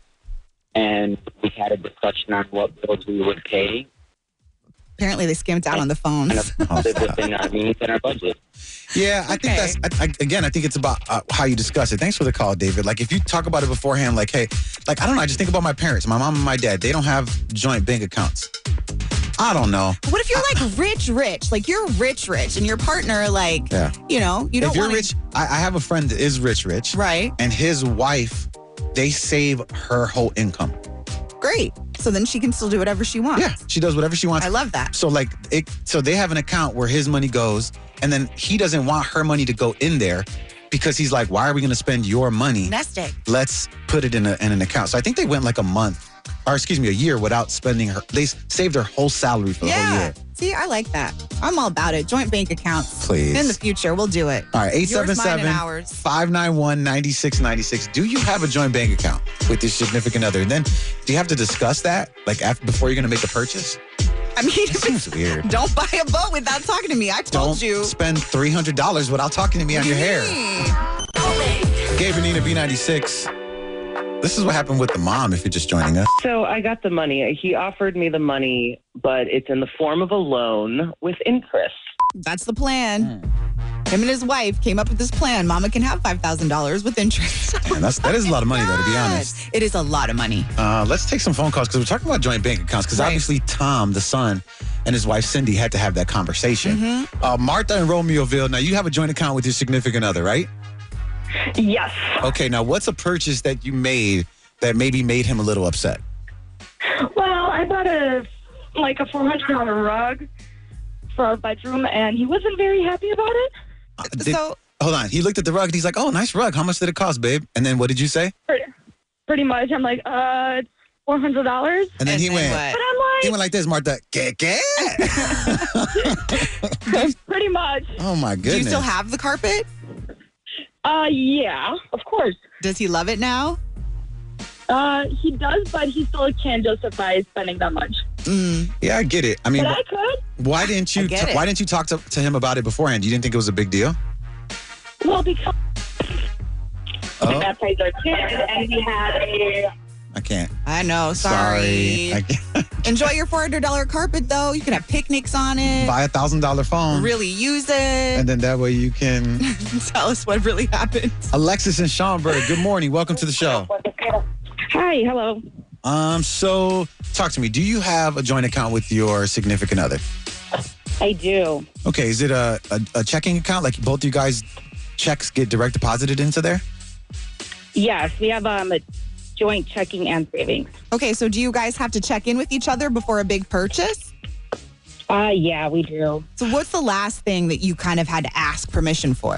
And we had a discussion on what bills we would pay Apparently they skimped out on the phones. and live within our means and our budget. Yeah, I think that's, I, I, again, I think it's about uh, how you discuss it. Thanks for the call, David. Like, if you talk about it beforehand, like, hey, like, I don't know, I just think about my parents, my mom and my dad. They don't have joint bank accounts. I don't know. What if you're like rich, rich? Like you're rich, rich, and your partner, like, Yeah. you know, you don't If you're wanna- rich, I, I have a friend that is rich, rich. Right. And his wife, they save her whole income. Great. So then she can still do whatever she wants. Yeah, she does whatever she wants. I love that. So like, it, so they have an account where his money goes, and then he doesn't want her money to go in there because he's like, why are we going to spend your money? Nest egg. Let's put it in, a, in an account. So I think they went like a month, or excuse me, a year without spending her. They s- saved their whole salary for the whole Yeah. year. See, I like that. I'm all about it. Joint bank accounts. Please. In the future, we'll do it. All right, eight seven Yours, mine, and seven, ours. five nine one, nine six nine six. Do you have a joint bank account with your significant other? And then do you have to discuss that like after, before you're going to make a purchase? I mean, It seems weird. don't buy a boat without talking to me. I told Don't you. spend three hundred dollars without talking to me on your hair. Gabe and Nina, B ninety-six. This is what happened with the mom, if you're just joining us. So I got the money. He offered me the money, but it's in the form of a loan with interest. That's the plan. Him and his wife came up with this plan. Mama can have five thousand dollars with interest. Man, that's, that is a lot of money, though, to be honest. It is a lot of money. Uh, let's take some phone calls because we're talking about joint bank accounts because Right. obviously Tom, the son, and his wife Cindy had to have that conversation. Mm-hmm. Uh, Martha in Romeoville, now you have a joint account with your significant other, right? Yes. Okay, now what's a purchase that you made that maybe made him a little upset? Well, I bought a like a four hundred dollar rug for our bedroom, and he wasn't very happy about it. Uh, did- hold on. He looked at the rug and he's like, oh, nice rug. How much did it cost, babe? And then what did you say? Pretty, pretty much. I'm like, uh, it's four hundred dollars. And then he went, But I'm he like, went like this, Martha. ¿Qué, qué? pretty much. Oh, my goodness. Do you still have the carpet? Uh, yeah, of course. Does he love it now? Uh, he does, but he still can't justify spending that much. Mm. Yeah, I get it. I mean, But I could. why didn't you I get t- it. why didn't you talk to, to him about it beforehand? You didn't think it was a big deal? Well, because Oh. we baptized our kid, and he had a. I can't. I know. Sorry. Sorry. I can't. Enjoy your four hundred dollar carpet, though. You can have picnics on it. Buy a thousand dollar phone. Really use it. And then that way you can. Tell us what really happened. Alexis and Schaumburg, good morning. Welcome to the show. Hi, hello. Um, so talk to me. Do you have a joint account with your significant other? I do. Okay, is it a, a, a checking account? Like both you guys checks get direct deposited into there? Yes, we have um, a joint checking and savings. Okay, so do you guys have to check in with each other before a big purchase? Uh, yeah, we do. So what's the last thing that you kind of had to ask permission for?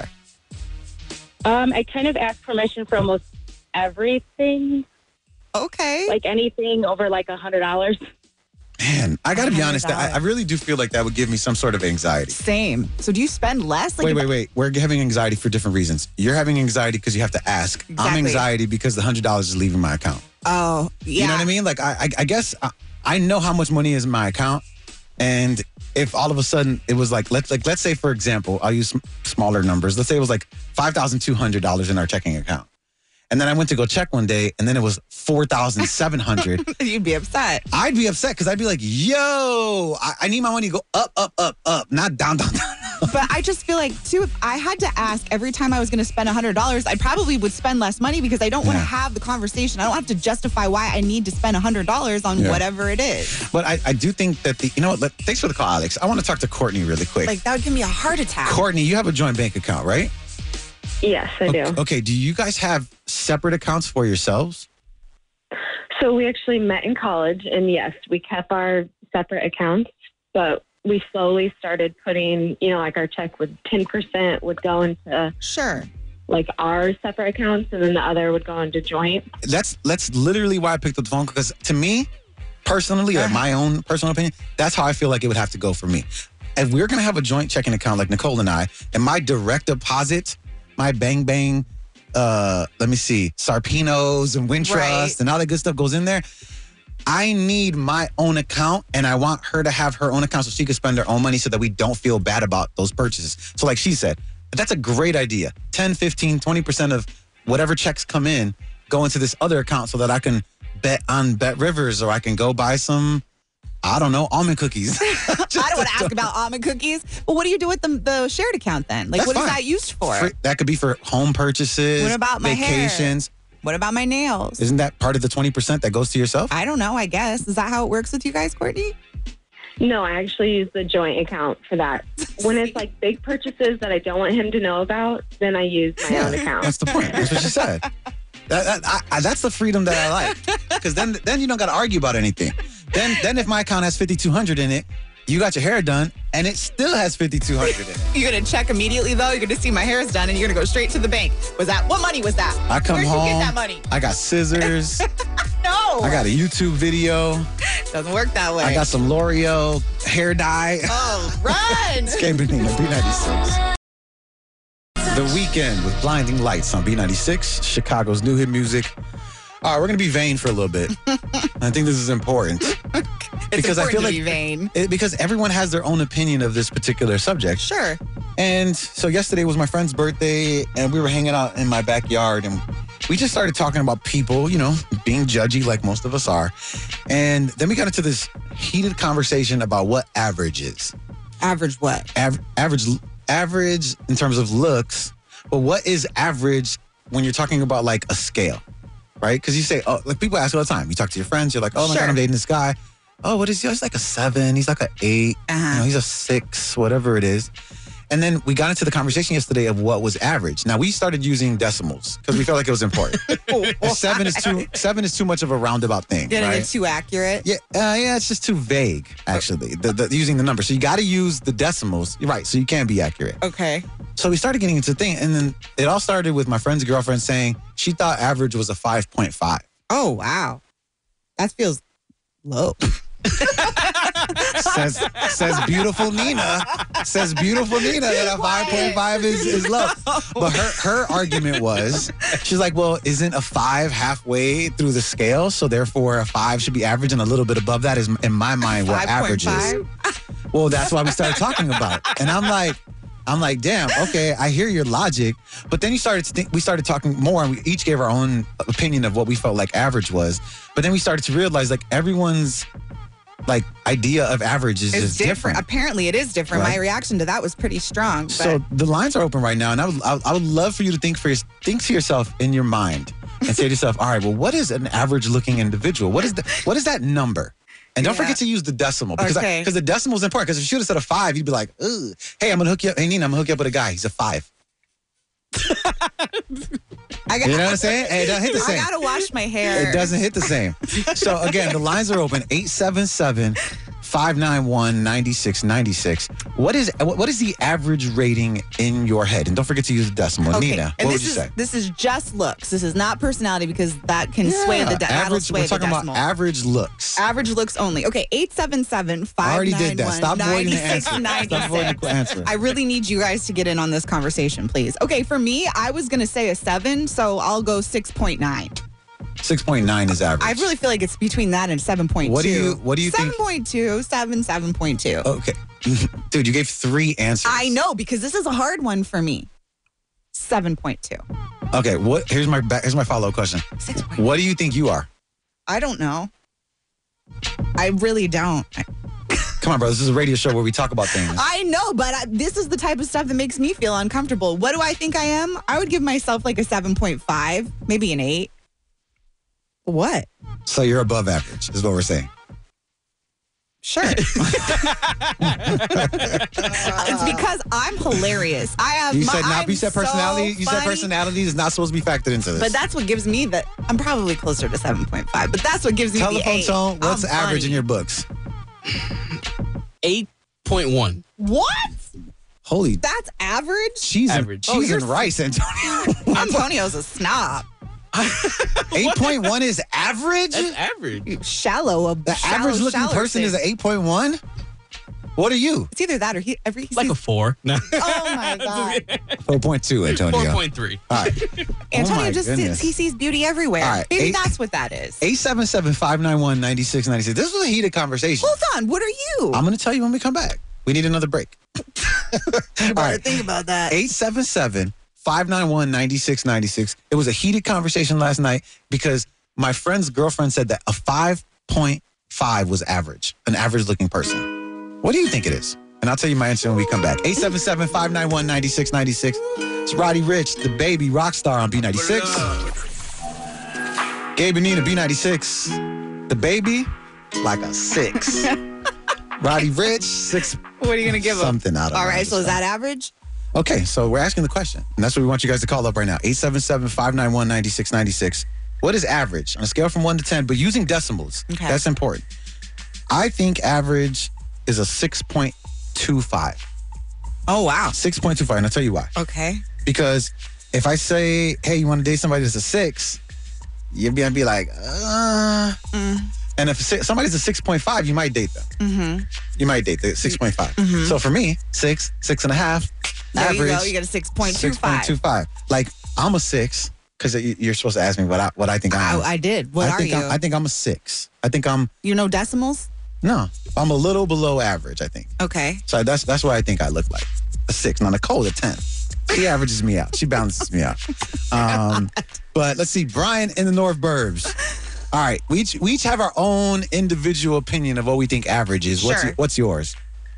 Um, I kind of asked permission for almost everything. Okay. Like anything over like a hundred dollars. Man, I gotta be honest, I, I really do feel like that would give me some sort of anxiety. Same. So do you spend less? Like wait, if- wait, wait. We're having anxiety for different reasons. You're having anxiety because you have to ask. I'm Exactly. anxiety because the hundred dollars is leaving my account. Oh, yeah. You know what I mean? Like, I, I, I guess I, I know how much money is in my account, and if all of a sudden it was like, let's like, let's say for example, I'll use sm- smaller numbers. Let's say it was like five thousand two hundred dollars in our checking account, and then I went to go check one day, and then it was four thousand seven hundred. You'd be upset. I'd be upset because I'd be like, yo, I, I need my money to go up, up, up, up, not down, down, down. But I just feel like, too, if I had to ask every time I was going to spend one hundred dollars, I probably would spend less money because I don't want to Yeah. have the conversation. I don't have to justify why I need to spend one hundred dollars on Yeah. whatever it is. But I, I do think that the, you know what, let, thanks for the call, Alex. I want to talk to Courtney really quick. Like, that would give me a heart attack. Courtney, you have a joint bank account, right? Yes, I do. Okay, okay, do you guys have separate accounts for yourselves? So we actually met in college, and yes, we kept our separate accounts, but we slowly started putting, you know, like our check would ten percent would go into sure, like our separate accounts, and then the other would go into joint. That's that's literally why I picked up the phone, because to me, personally, like my own personal opinion, that's how I feel like it would have to go for me. If we're gonna have a joint checking account like Nicole and I, and my direct deposit, my bang bang, uh, let me see, Sarpinos and Wintrust Right. and all that good stuff goes in there. I need my own account, and I want her to have her own account so she can spend her own money so that we don't feel bad about those purchases. So like she said, that's a great idea. ten, fifteen, twenty percent of whatever checks come in go into this other account so that I can bet on Bet Rivers, or I can go buy some, I don't know, almond cookies. I don't want to ask about almond cookies. But what do you do with the, the shared account then? Like, That's what is fine. that used for? For- that could be for home purchases, What about my hair? vacations. What about my nails? Isn't that part of the twenty percent that goes to yourself? I don't know, I guess. Is that how it works with you guys, Courtney? No, I actually use the joint account for that. When it's like big purchases that I don't want him to know about, then I use my own account. That's the point. That's what she said. That, that, I, I, that's the freedom that I like. Because then, then you don't got to argue about anything. Then, then if my account has fifty-two hundred in it, you got your hair done, and it still has fifty-two hundred in it. You're going to check immediately, though. You're going to see my hair is done, and you're going to go straight to the bank. Was that, what money was that? I come Where'd home. you get that money? I got scissors. No. I got a YouTube video. Doesn't work that way. I got some L'Oreal hair dye. Oh, run. It's Gabe Benina, B ninety-six. The Weekend with Blinding Lights on B ninety-six, Chicago's new hit music. All right, we're going to be vain for a little bit. I think this is important. It's because I important feel to like be vain. It, because everyone has their own opinion of this particular subject. Sure. And so yesterday was my friend's birthday, and we were hanging out in my backyard, and we just started talking about people, you know, being judgy like most of us are. And then we got into this heated conversation about what average is. Average what? Aver- average, average in terms of looks. But what is average when you're talking about like a scale, right? Because you say, oh, like people ask all the time. You talk to your friends, you're like, oh my Sure. God, I'm dating this guy. Oh, what is he? He's like a seven. He's like an eight. Uh-huh. You know, he's a six, whatever it is. And then we got into the conversation yesterday of what was average. Now we started using decimals because we felt like it was important. seven is too seven is too much of a roundabout thing. Getting right? it too accurate? Yeah, uh, yeah, it's just too vague, actually, the, the, using the number. So you got to use the decimals. You're right, so you can be accurate. Okay. So we started getting into the thing, and then it all started with my friend's girlfriend saying she thought average was a five point five. Oh, wow. That feels low. says says beautiful Nina. Says beautiful Nina that a five point five is, is low. But her, her argument was, she's like, well, isn't a five halfway through the scale? So therefore a five should be average, and a little bit above that is, in my mind, what average is. Well, that's why we started talking about it. And I'm like, I'm like, damn, okay, I hear your logic. But then you started to think, we started talking more, and we each gave our own opinion of what we felt like average was. But then we started to realize, like, everyone's like idea of average is It's just different. different. Apparently, it is different. Right. My reaction to that was pretty strong. But So the lines are open right now, and I would I, I would love for you to think for your, think to yourself in your mind and say to yourself, all right, well, what is an average looking individual? What is the what is that number? And don't Yeah. forget to use the decimal, because Okay. because the decimal is important. Because if you should have said a five, you'd be like, ugh, hey, I'm gonna hook you up. Hey, Nina, I'm gonna hook you up with a guy. He's a five. I got, You know what I'm saying? Hey, it doesn't hit the same. I gotta wash my hair. It doesn't hit the same. So again, the lines are open. eight seven seven, five nine one, nine six nine six. What is what is the average rating in your head? And don't forget to use the decimal. Okay. Nina, and what this would you is say? this is just looks. This is not personality, because that can sway the de- that'll average. sway We're the talking decimal. about average looks. Average looks only. Okay, eight seven seven, I five already nine did that. one, Stop avoiding the nine six answer. nine Stop avoiding six. the answer. I really need you guys to get in on this conversation, please. Okay, for me, I was gonna say a seven, so I'll go six point nine. six point nine is average. I really feel like it's between that and seven point two. What do you- what do you think- seven point two, seven, seven point two. Okay. Dude, you gave three answers. I know, because this is a hard one for me. seven point two. Okay, what here's my ba- here's my follow-up question. What do you think you are? I don't know. I really don't. I, Come on, bro. This is a radio show where we talk about things. I know, but I, this is the type of stuff that makes me feel uncomfortable. What do I think I am? I would give myself like a seven point five, maybe an eight. What? So you're above average, is what we're saying. Sure. It's because I'm hilarious. I have. You my, said not. I'm You said personality. so you said funny. personality is not supposed to be factored into this. But that's what gives me the. I'm probably closer to seven point five, but that's what gives me the Telephone eight. tone. What's I'm average in funny. your books? eight point one. What? Holy. That's average? Cheese Average. and, cheese Oh, and you're- rice, Antonio. Antonio's a snob. eight point one is average? That's average. Shallow. A The shallow, average looking shallow person thing. is an eight point one? What are you? It's either that or he. Every he Like sees, a four. No. oh my god. four point two, Antonio. four point three. All right. Antonio Oh my just goodness. sees, he sees beauty everywhere. All right, Maybe eight- that's what that is. eight seven seven, five nine one, nine six nine six. This was a heated conversation. Hold on. What are you? I'm going to tell you when we come back. We need another break. you better think about that. eight seven seven, five nine one, nine six nine six. It was a heated conversation last night because my friend's girlfriend said that a five point five was average, an average looking person. What do you think it is? And I'll tell you my answer when we come back. eight seven seven, five nine one, nine six nine six. It's Roddy Rich, the baby rock star on B ninety-six. Gabe and Nina, B ninety-six. The baby, like a six. Roddy Rich, six. What are you going to give him? Something out of All right. So is that average? Okay, so we're asking the question. And that's what we want you guys to call up right now. eight seven seven, five nine one, nine six nine six. What is average on a scale from one to ten, but using decimals? Okay. That's important. I think average is a six point two five. Oh, wow. six point two five, and I'll tell you why. Okay. Because if I say, hey, you want to date somebody that's a six, you'd be, I'd be like, uh. Mm. And if si- somebody's a six point five, you might date them. Mm-hmm. You might date the six point five. Mhm. So for me, six, six and a half, There average. you go. You get a six point two six point five. two five. Like, I'm a six, because you're supposed to ask me what I, what I think I am. I, I did. What I are think you? I'm, I think I'm a six. I think I'm, you know decimals? no, I'm a little below average, I think. Okay. So that's that's what I think I look like. A six. Now, Nicole, a ten. She averages me out. She balances me out. Um, but let's see. Brian in the North Burbs. All right. We each, we each have our own individual opinion of what we think average is. What's, Sure. what's yours?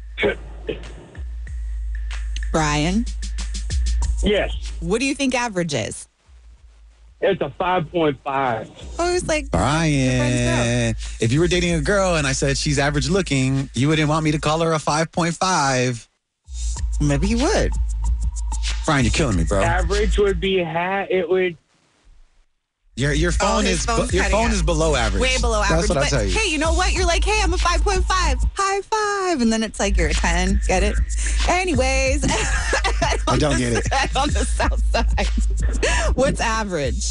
Brian, Yes, what do you think average is? it's a five point five. Oh, it's like Brian, if you were dating a girl and I said she's average looking, you wouldn't want me to call her a five point five. Maybe you would. Brian, you're killing me, bro. Average would be ha- it would. Your your phone his is phone's be- your cutting phone out. is below average. Way below average. That's what I but tell you. hey, you know what? You're like, hey, I'm a five point five. High five. And then it's like you're a ten. Get it? Anyways. I don't get it. On the south side. What's average?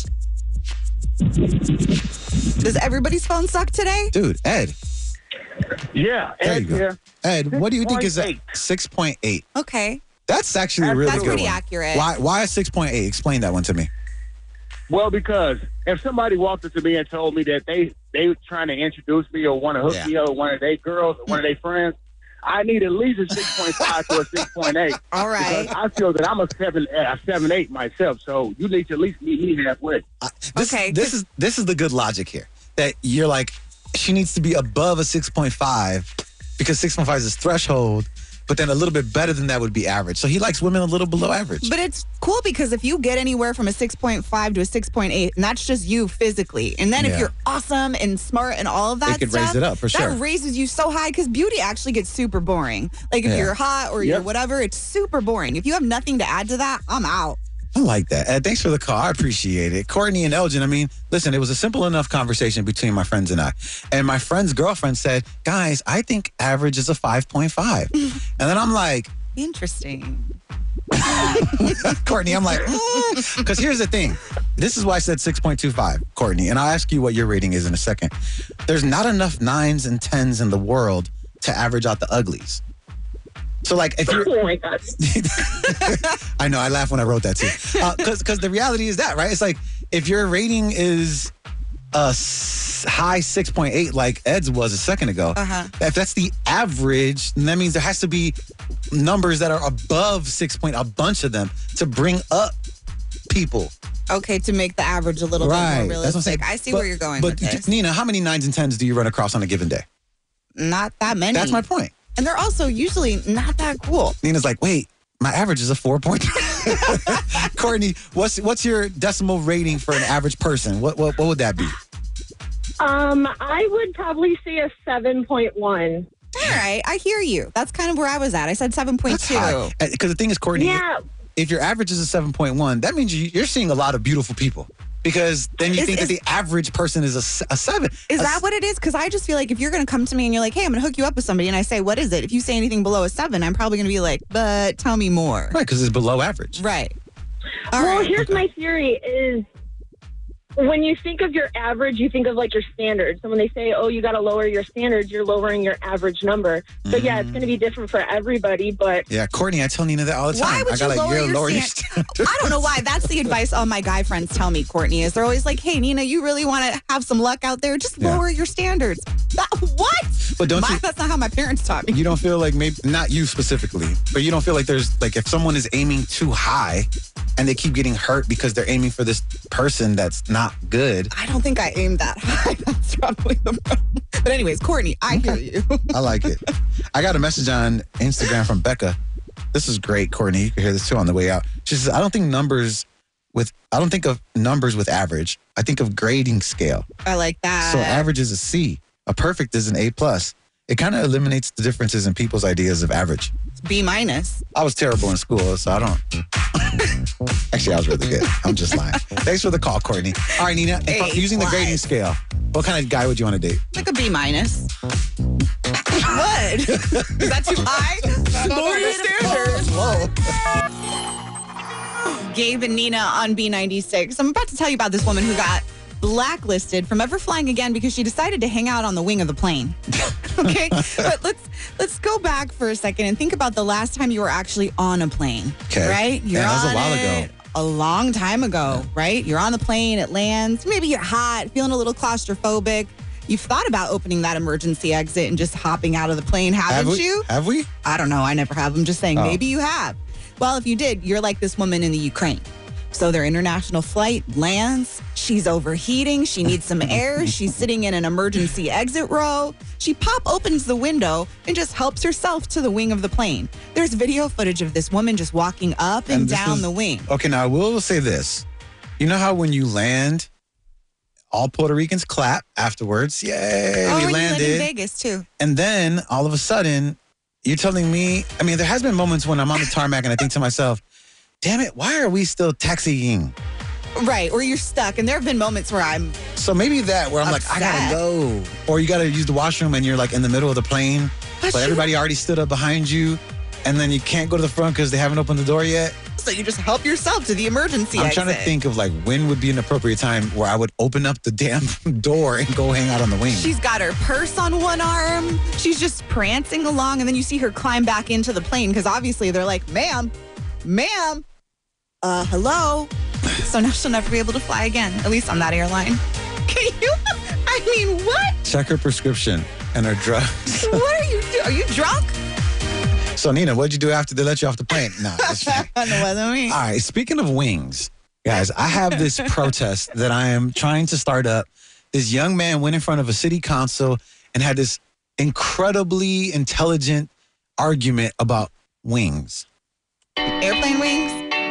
Does everybody's phone suck today? Dude, Ed. Yeah, There Ed you go. here. Ed, what do you think is a six point eight. six point eight? Okay. That's actually a really That's good pretty one. accurate. Why why a six point eight? Explain that one to me. Well, because if somebody walked up to me and told me that they they were trying to introduce me or want to hook Yeah. me up with one of their girls or one of their friends, I need at least a six point five to a six point eight. All right. Because I feel that I'm a seven a seven eight myself, so you need to at least meet me halfway. This, Okay. This is this is the good logic here. That you're like, she needs to be above a six point five because six point five is his threshold, but then a little bit better than that would be average. So he likes women a little below average. But it's cool because if you get anywhere from a six point five to a six point eight, and that's just you physically, and then Yeah. if you're awesome and smart and all of that It could stuff, raise it up, for sure. That raises you so high because beauty actually gets super boring. Like if Yeah. you're hot or you're Yep. whatever, it's super boring. If you have nothing to add to that, I'm out. I like that. Ed, thanks for the call. I appreciate it. Courtney and Elgin, I mean, listen, it was a simple enough conversation between my friends and I. And my friend's girlfriend said, guys, I think average is a five point five. And then I'm like, Interesting. Courtney, I'm like, because here's the thing. This is why I said six point two five, Courtney. And I'll ask you what your rating is in a second. There's not enough nines and tens in the world to average out the uglies. So, like, if you're. Oh my God. I know, I laughed when I wrote that too. Because because the reality is that, right? It's like, if your rating is a s- high six point eight, like Ed's was a second ago, Uh-huh. if that's the average, then that means there has to be numbers that are above six point, a bunch of them, to bring up people. Okay, to make the average a little bit Right. more That's what I'm saying. realistic. I see But- where you're going But with this. Nina, how many nines and tens do you run across on a given day? Not that many. That's my point. And they're also usually not that cool. Nina's like, wait, my average is a four point. Courtney, what's what's your decimal rating for an average person? What what what would that be? Um, I would probably say a seven point one. All right, I hear you. That's kind of where I was at. I said seven point two. Because the thing is, Courtney, Yeah. if your average is a seven point one, that means you- you're seeing a lot of beautiful people. Because then you Is- think is- that the average person is a, s- a seven. Is A that what it is? Because I just feel like if you're going to come to me and you're like, hey, I'm going to hook you up with somebody, and I say, what is it? If you say anything below a seven, I'm probably going to be like, but tell me more. Right, because it's below average. Right. All well, right. here's my theory is when you think of your average, you think of like your standards. So when they say, oh, you got to lower your standards, you're lowering your average number. So yeah, it's going to be different for everybody, but Yeah, Courtney, I tell Nina that all the time. Why would I you gotta lower you're your lower your stand- standards. I don't know why. That's the advice all my guy friends tell me, Courtney, is they're always like, hey, Nina, you really want to have some luck out there? Just Yeah. lower your standards. That, what? But don't My- you- That's not how my parents taught me. You don't feel like maybe not you specifically, but you don't feel like there's like if someone is aiming too high and they keep getting hurt because they're aiming for this person that's not good. I don't think I aimed that high. That's probably the problem. But anyways, Courtney, I hear you. I like it. I got a message on Instagram from Becca. This is great, Courtney. You can hear this too on the way out. She says, I don't think numbers with I don't think of numbers with average. I think of grading scale. I like that. So average is a C. A perfect is an A plus. It kind of eliminates the differences in people's ideas of average. B minus. I was terrible in school, so I don't. Actually, I was really good. I'm just lying. Thanks for the call, Courtney. All right, Nina. If I'm A using the plus. grading scale, what kind of guy would you want to date? Like a B minus. What? Is that too high? Lower your standards. Whoa. Gabe and Nina on B ninety-six. I'm about to tell you about this woman who got blacklisted from ever flying again because she decided to hang out on the wing of the plane. Okay? But let's let's go back for a second and think about the last time you were actually on a plane. Okay. Right? You're Yeah, that was a on while it ago. A long time ago, right? You're on the plane, it lands. Maybe you're hot, feeling a little claustrophobic. You've thought about opening that emergency exit and just hopping out of the plane, haven't Have we? you? Have we? I don't know. I never have. I'm just saying, Oh. maybe you have. Well, if you did, you're like this woman in the Ukraine. So their international flight lands. She's overheating. She needs some air. She's sitting in an emergency exit row. She pop opens the window and just helps herself to the wing of the plane. There's video footage of this woman just walking up and, And this down is- the wing. Okay, now I will say this. You know how when you land, all Puerto Ricans clap afterwards? Yay, oh, we and you landed. live in Vegas too. And then all of a sudden, you're telling me, I mean, there has been moments when I'm on the tarmac and I think to myself, damn it, why are we still taxiing? Right, or you're stuck. And there have been moments where I'm So maybe that, where I'm Upset. like, I gotta go. Or you gotta use the washroom and you're like in the middle of the plane, But but you- everybody already stood up behind you. And then you can't go to the front because they haven't opened the door yet. so you just help yourself to the emergency I'm exit. trying to think of like when would be an appropriate time where I would open up the damn door and go hang out on the wing. She's got her purse on one arm. She's just prancing along, and then you see her climb back into the plane because obviously they're like, ma'am, ma'am, uh, hello. So now she'll never be able to fly again, at least on that airline. Can you? I mean, what? Check her prescription and her drugs. What are you doing? Are you drunk? So, Nina, what'd you do after they let you off the plane? No. That's I don't know what I mean. All right, speaking of wings, guys, I have this protest that I am trying to start up. This young man went in front of a city council and had this incredibly intelligent argument about wings. Airplane wings?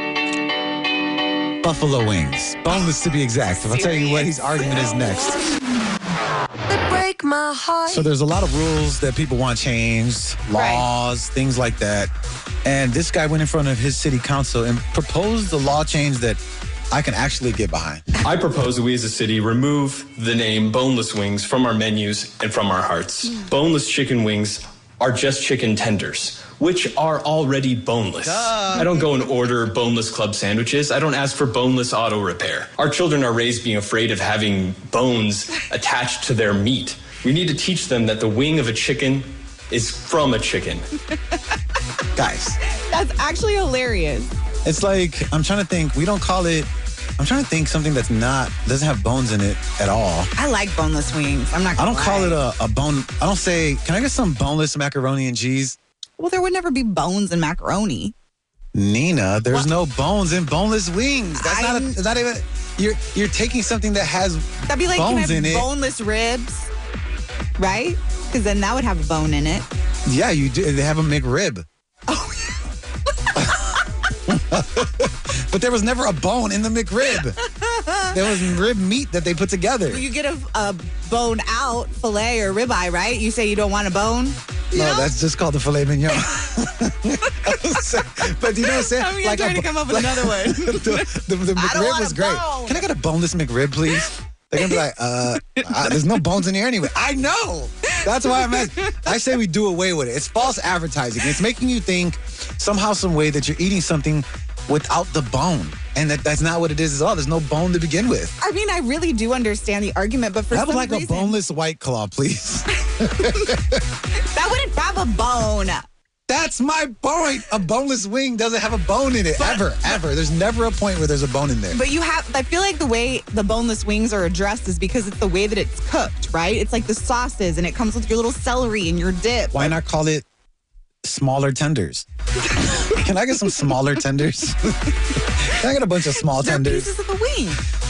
Buffalo wings. Boneless to be exact. I'll tell you what his argument is next. Break my heart. So there's a lot of rules that people want changed, laws, things like that. And this guy went in front of his city council and proposed a law change that I can actually get behind. I propose that we as a city remove the name boneless wings from our menus and from our hearts. Boneless chicken wings are just chicken tenders, which are already boneless. I don't go and order boneless club sandwiches. I don't ask for boneless auto repair. Our children are raised being afraid of having bones attached to their meat. We need to teach them that the wing of a chicken is from a chicken. Guys, That's actually hilarious. it's like, I'm trying to think, we don't call it, I'm trying to think something that's not, doesn't have bones in it at all. I like boneless wings. I'm not I gonna don't call lie. it a, a bone, I don't say, can I get some boneless macaroni and cheese? Well, there would never be bones in macaroni. Nina, there's no bones in boneless wings. That's not, a, it's not even, you're you're taking something that has That'd be like, can I bones have in it. boneless ribs? Right? Because then that would have a bone in it. Yeah, you do. They have a McRib. Oh, But there was never a bone in the McRib. There was rib meat that they put together. You get a, a bone out filet or ribeye, right? You say you don't want a bone? You No, know? that's just called the filet mignon. But you know what I'm saying? I mean, I'm trying a- to come up with another one. the the, the I don't McRib want was a great. bone. Can I get a boneless McRib, please? They're gonna be like, uh, uh, there's no bones in here anyway. I know. That's why I'm asking. I say we do away with it. It's false advertising. It's making you think somehow, some way that you're eating something without the bone. And that, that's not what it is at all. There's no bone to begin with. I mean, I really do understand the argument, but for Have some like reason, a boneless White Claw, please. that wouldn't have a bone. That's my point. A boneless wing doesn't have a bone in it. Ever, ever. There's never a point where there's a bone in there. But you have, I feel like the way the boneless wings are addressed is because it's the way that it's cooked, right? It's like the sauces and it comes with your little celery and your dip. Why not call it smaller tenders? Can I get some smaller tenders? Can I get a bunch of small They're tenders? pieces of the wing.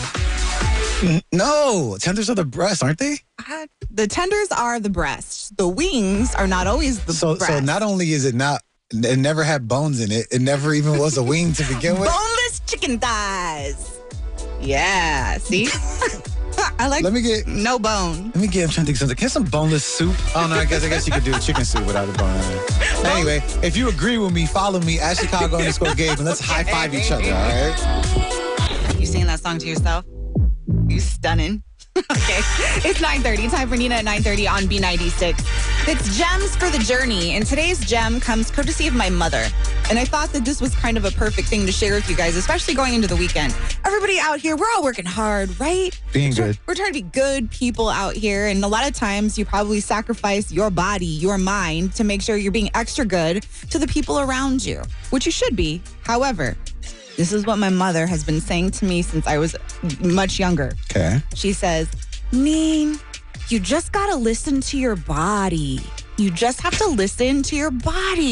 N- No, tenders are the breast, aren't they? Uh, the tenders are the breast. The wings are not always the So, breast. so not only is it not, it never had bones in it. It never even was a wing to begin with. Boneless chicken thighs. Yeah, see? I like Let me get no bone. Let me get. I'm trying to think of something. Can I get some boneless soup? Oh no, I guess I guess you could do chicken soup without a bone in it. Anyway, if you agree with me, follow me at Chicago underscore Gabe, and let's high five each other. All right. You singing that song to yourself? You stunning. Okay. It's nine thirty. Time for Nina at nine thirty on B ninety-six. It's Gems for the Journey. And today's gem comes courtesy of my mother. And I thought that this was kind of a perfect thing to share with you guys, especially going into the weekend. Everybody out here, we're all working hard, right? Being good. We're trying to be good people out here. And a lot of times you probably sacrifice your body, your mind to make sure you're being extra good to the people around you, which you should be. However, this is what my mother has been saying to me since I was much younger. Okay. She says, Neen, you just got to listen to your body. You just have to listen to your body.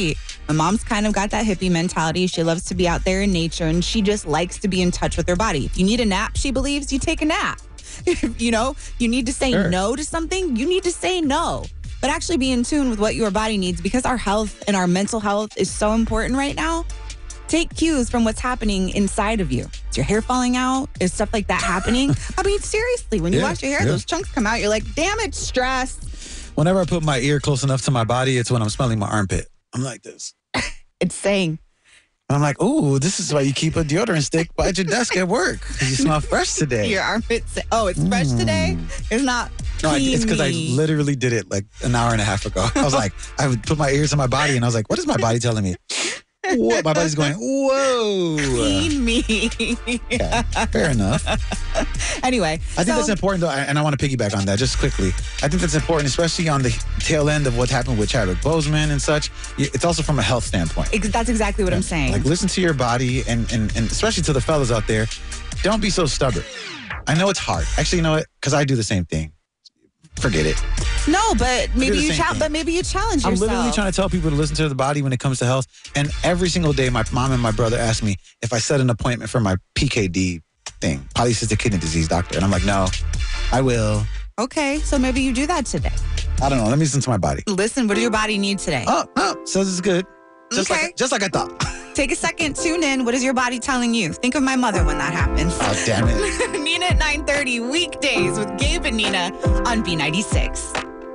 My mom's kind of got that hippie mentality. She loves to be out there in nature, and she just likes to be in touch with her body. If you need a nap, she believes, you take a nap. If, you know, you need to say Sure. no to something, you need to say no. But actually be in tune with what your body needs, because our health and our mental health is so important right now. Take cues from what's happening inside of you. Is your hair falling out? Is stuff like that happening? I mean, seriously, when you Yeah, wash your hair, yeah. those chunks come out. You're like, damn it, stress. Whenever I put my ear close enough to my body, it's when I'm smelling my armpit. I'm like this. It's saying. And I'm like, ooh, this is why you keep a deodorant stick by your desk at work. 'Cause you smell fresh today. Your armpits. Oh, it's fresh today? It's not No, I, it's because I creamy. literally did it like an hour and a half ago. I was like, I would put my ears on my body and I was like, what is my body telling me? What? My body's going, whoa. Clean me. Okay, fair enough. Anyway. I think so- that's important, though, and I want to piggyback on that just quickly. I think that's important, especially on the tail end of what happened with Chadwick Boseman and such. It's also from a health standpoint. Ex- That's exactly what I'm saying. Like, listen to your body, and, and, and especially to the fellas out there, don't be so stubborn. I know it's hard. Actually, you know what? Because I do the same thing. Forget it. No, but maybe the you same cha- thing. but maybe you challenge I'm yourself. literally trying to tell people to listen to the body when it comes to health. And every single day, my mom and my brother ask me if I set an appointment for my P K D thing, polycystic kidney disease doctor. And I'm like, no, I will. Okay, so maybe you do that today. I don't know. Let me listen to my body. Listen, what does your body need today? Oh, no, says it's good. Just Okay. like just like I thought. Take a second, tune in. What is your body telling you? Think of my mother when that happens. Oh, damn it. Nina at nine thirty, weekdays with Gabe and Nina on B ninety-six.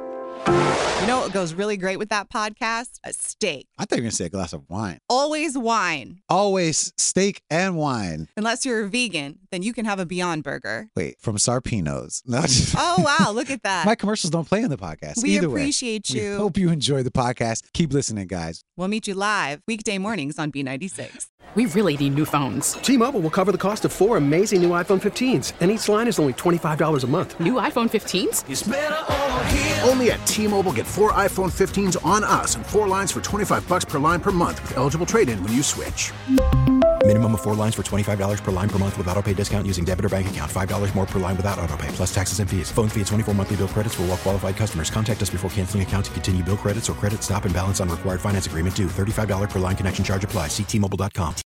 You know what goes really great with that podcast? A steak. I thought you were going to say a glass of wine. Always wine. Always steak and wine. Unless you're a vegan, then you can have a Beyond Burger. Wait, from Sarpino's. No, just- Oh, wow. Look at that. My commercials don't play in the podcast. We Either way, appreciate we you. hope you enjoy the podcast. Keep listening, guys. We'll meet you live weekday mornings on B ninety-six. We really need new phones. T-Mobile will cover the cost of four amazing new iPhone fifteens, and each line is only twenty-five dollars a month. New iPhone fifteens? Only at T-Mobile, get four iPhone fifteens on us and four lines for twenty-five bucks per line per month with eligible trade-in when you switch. Minimum of four lines for twenty-five dollars per line per month with autopay discount using debit or bank account. five dollars more per line without autopay, plus taxes and fees. Phone fee at twenty-four monthly bill credits for well-qualified customers. Contact us before canceling account to continue bill credits or credit stop and balance on required finance agreement due. thirty-five dollars per line connection charge applies. See T Mobile dot com.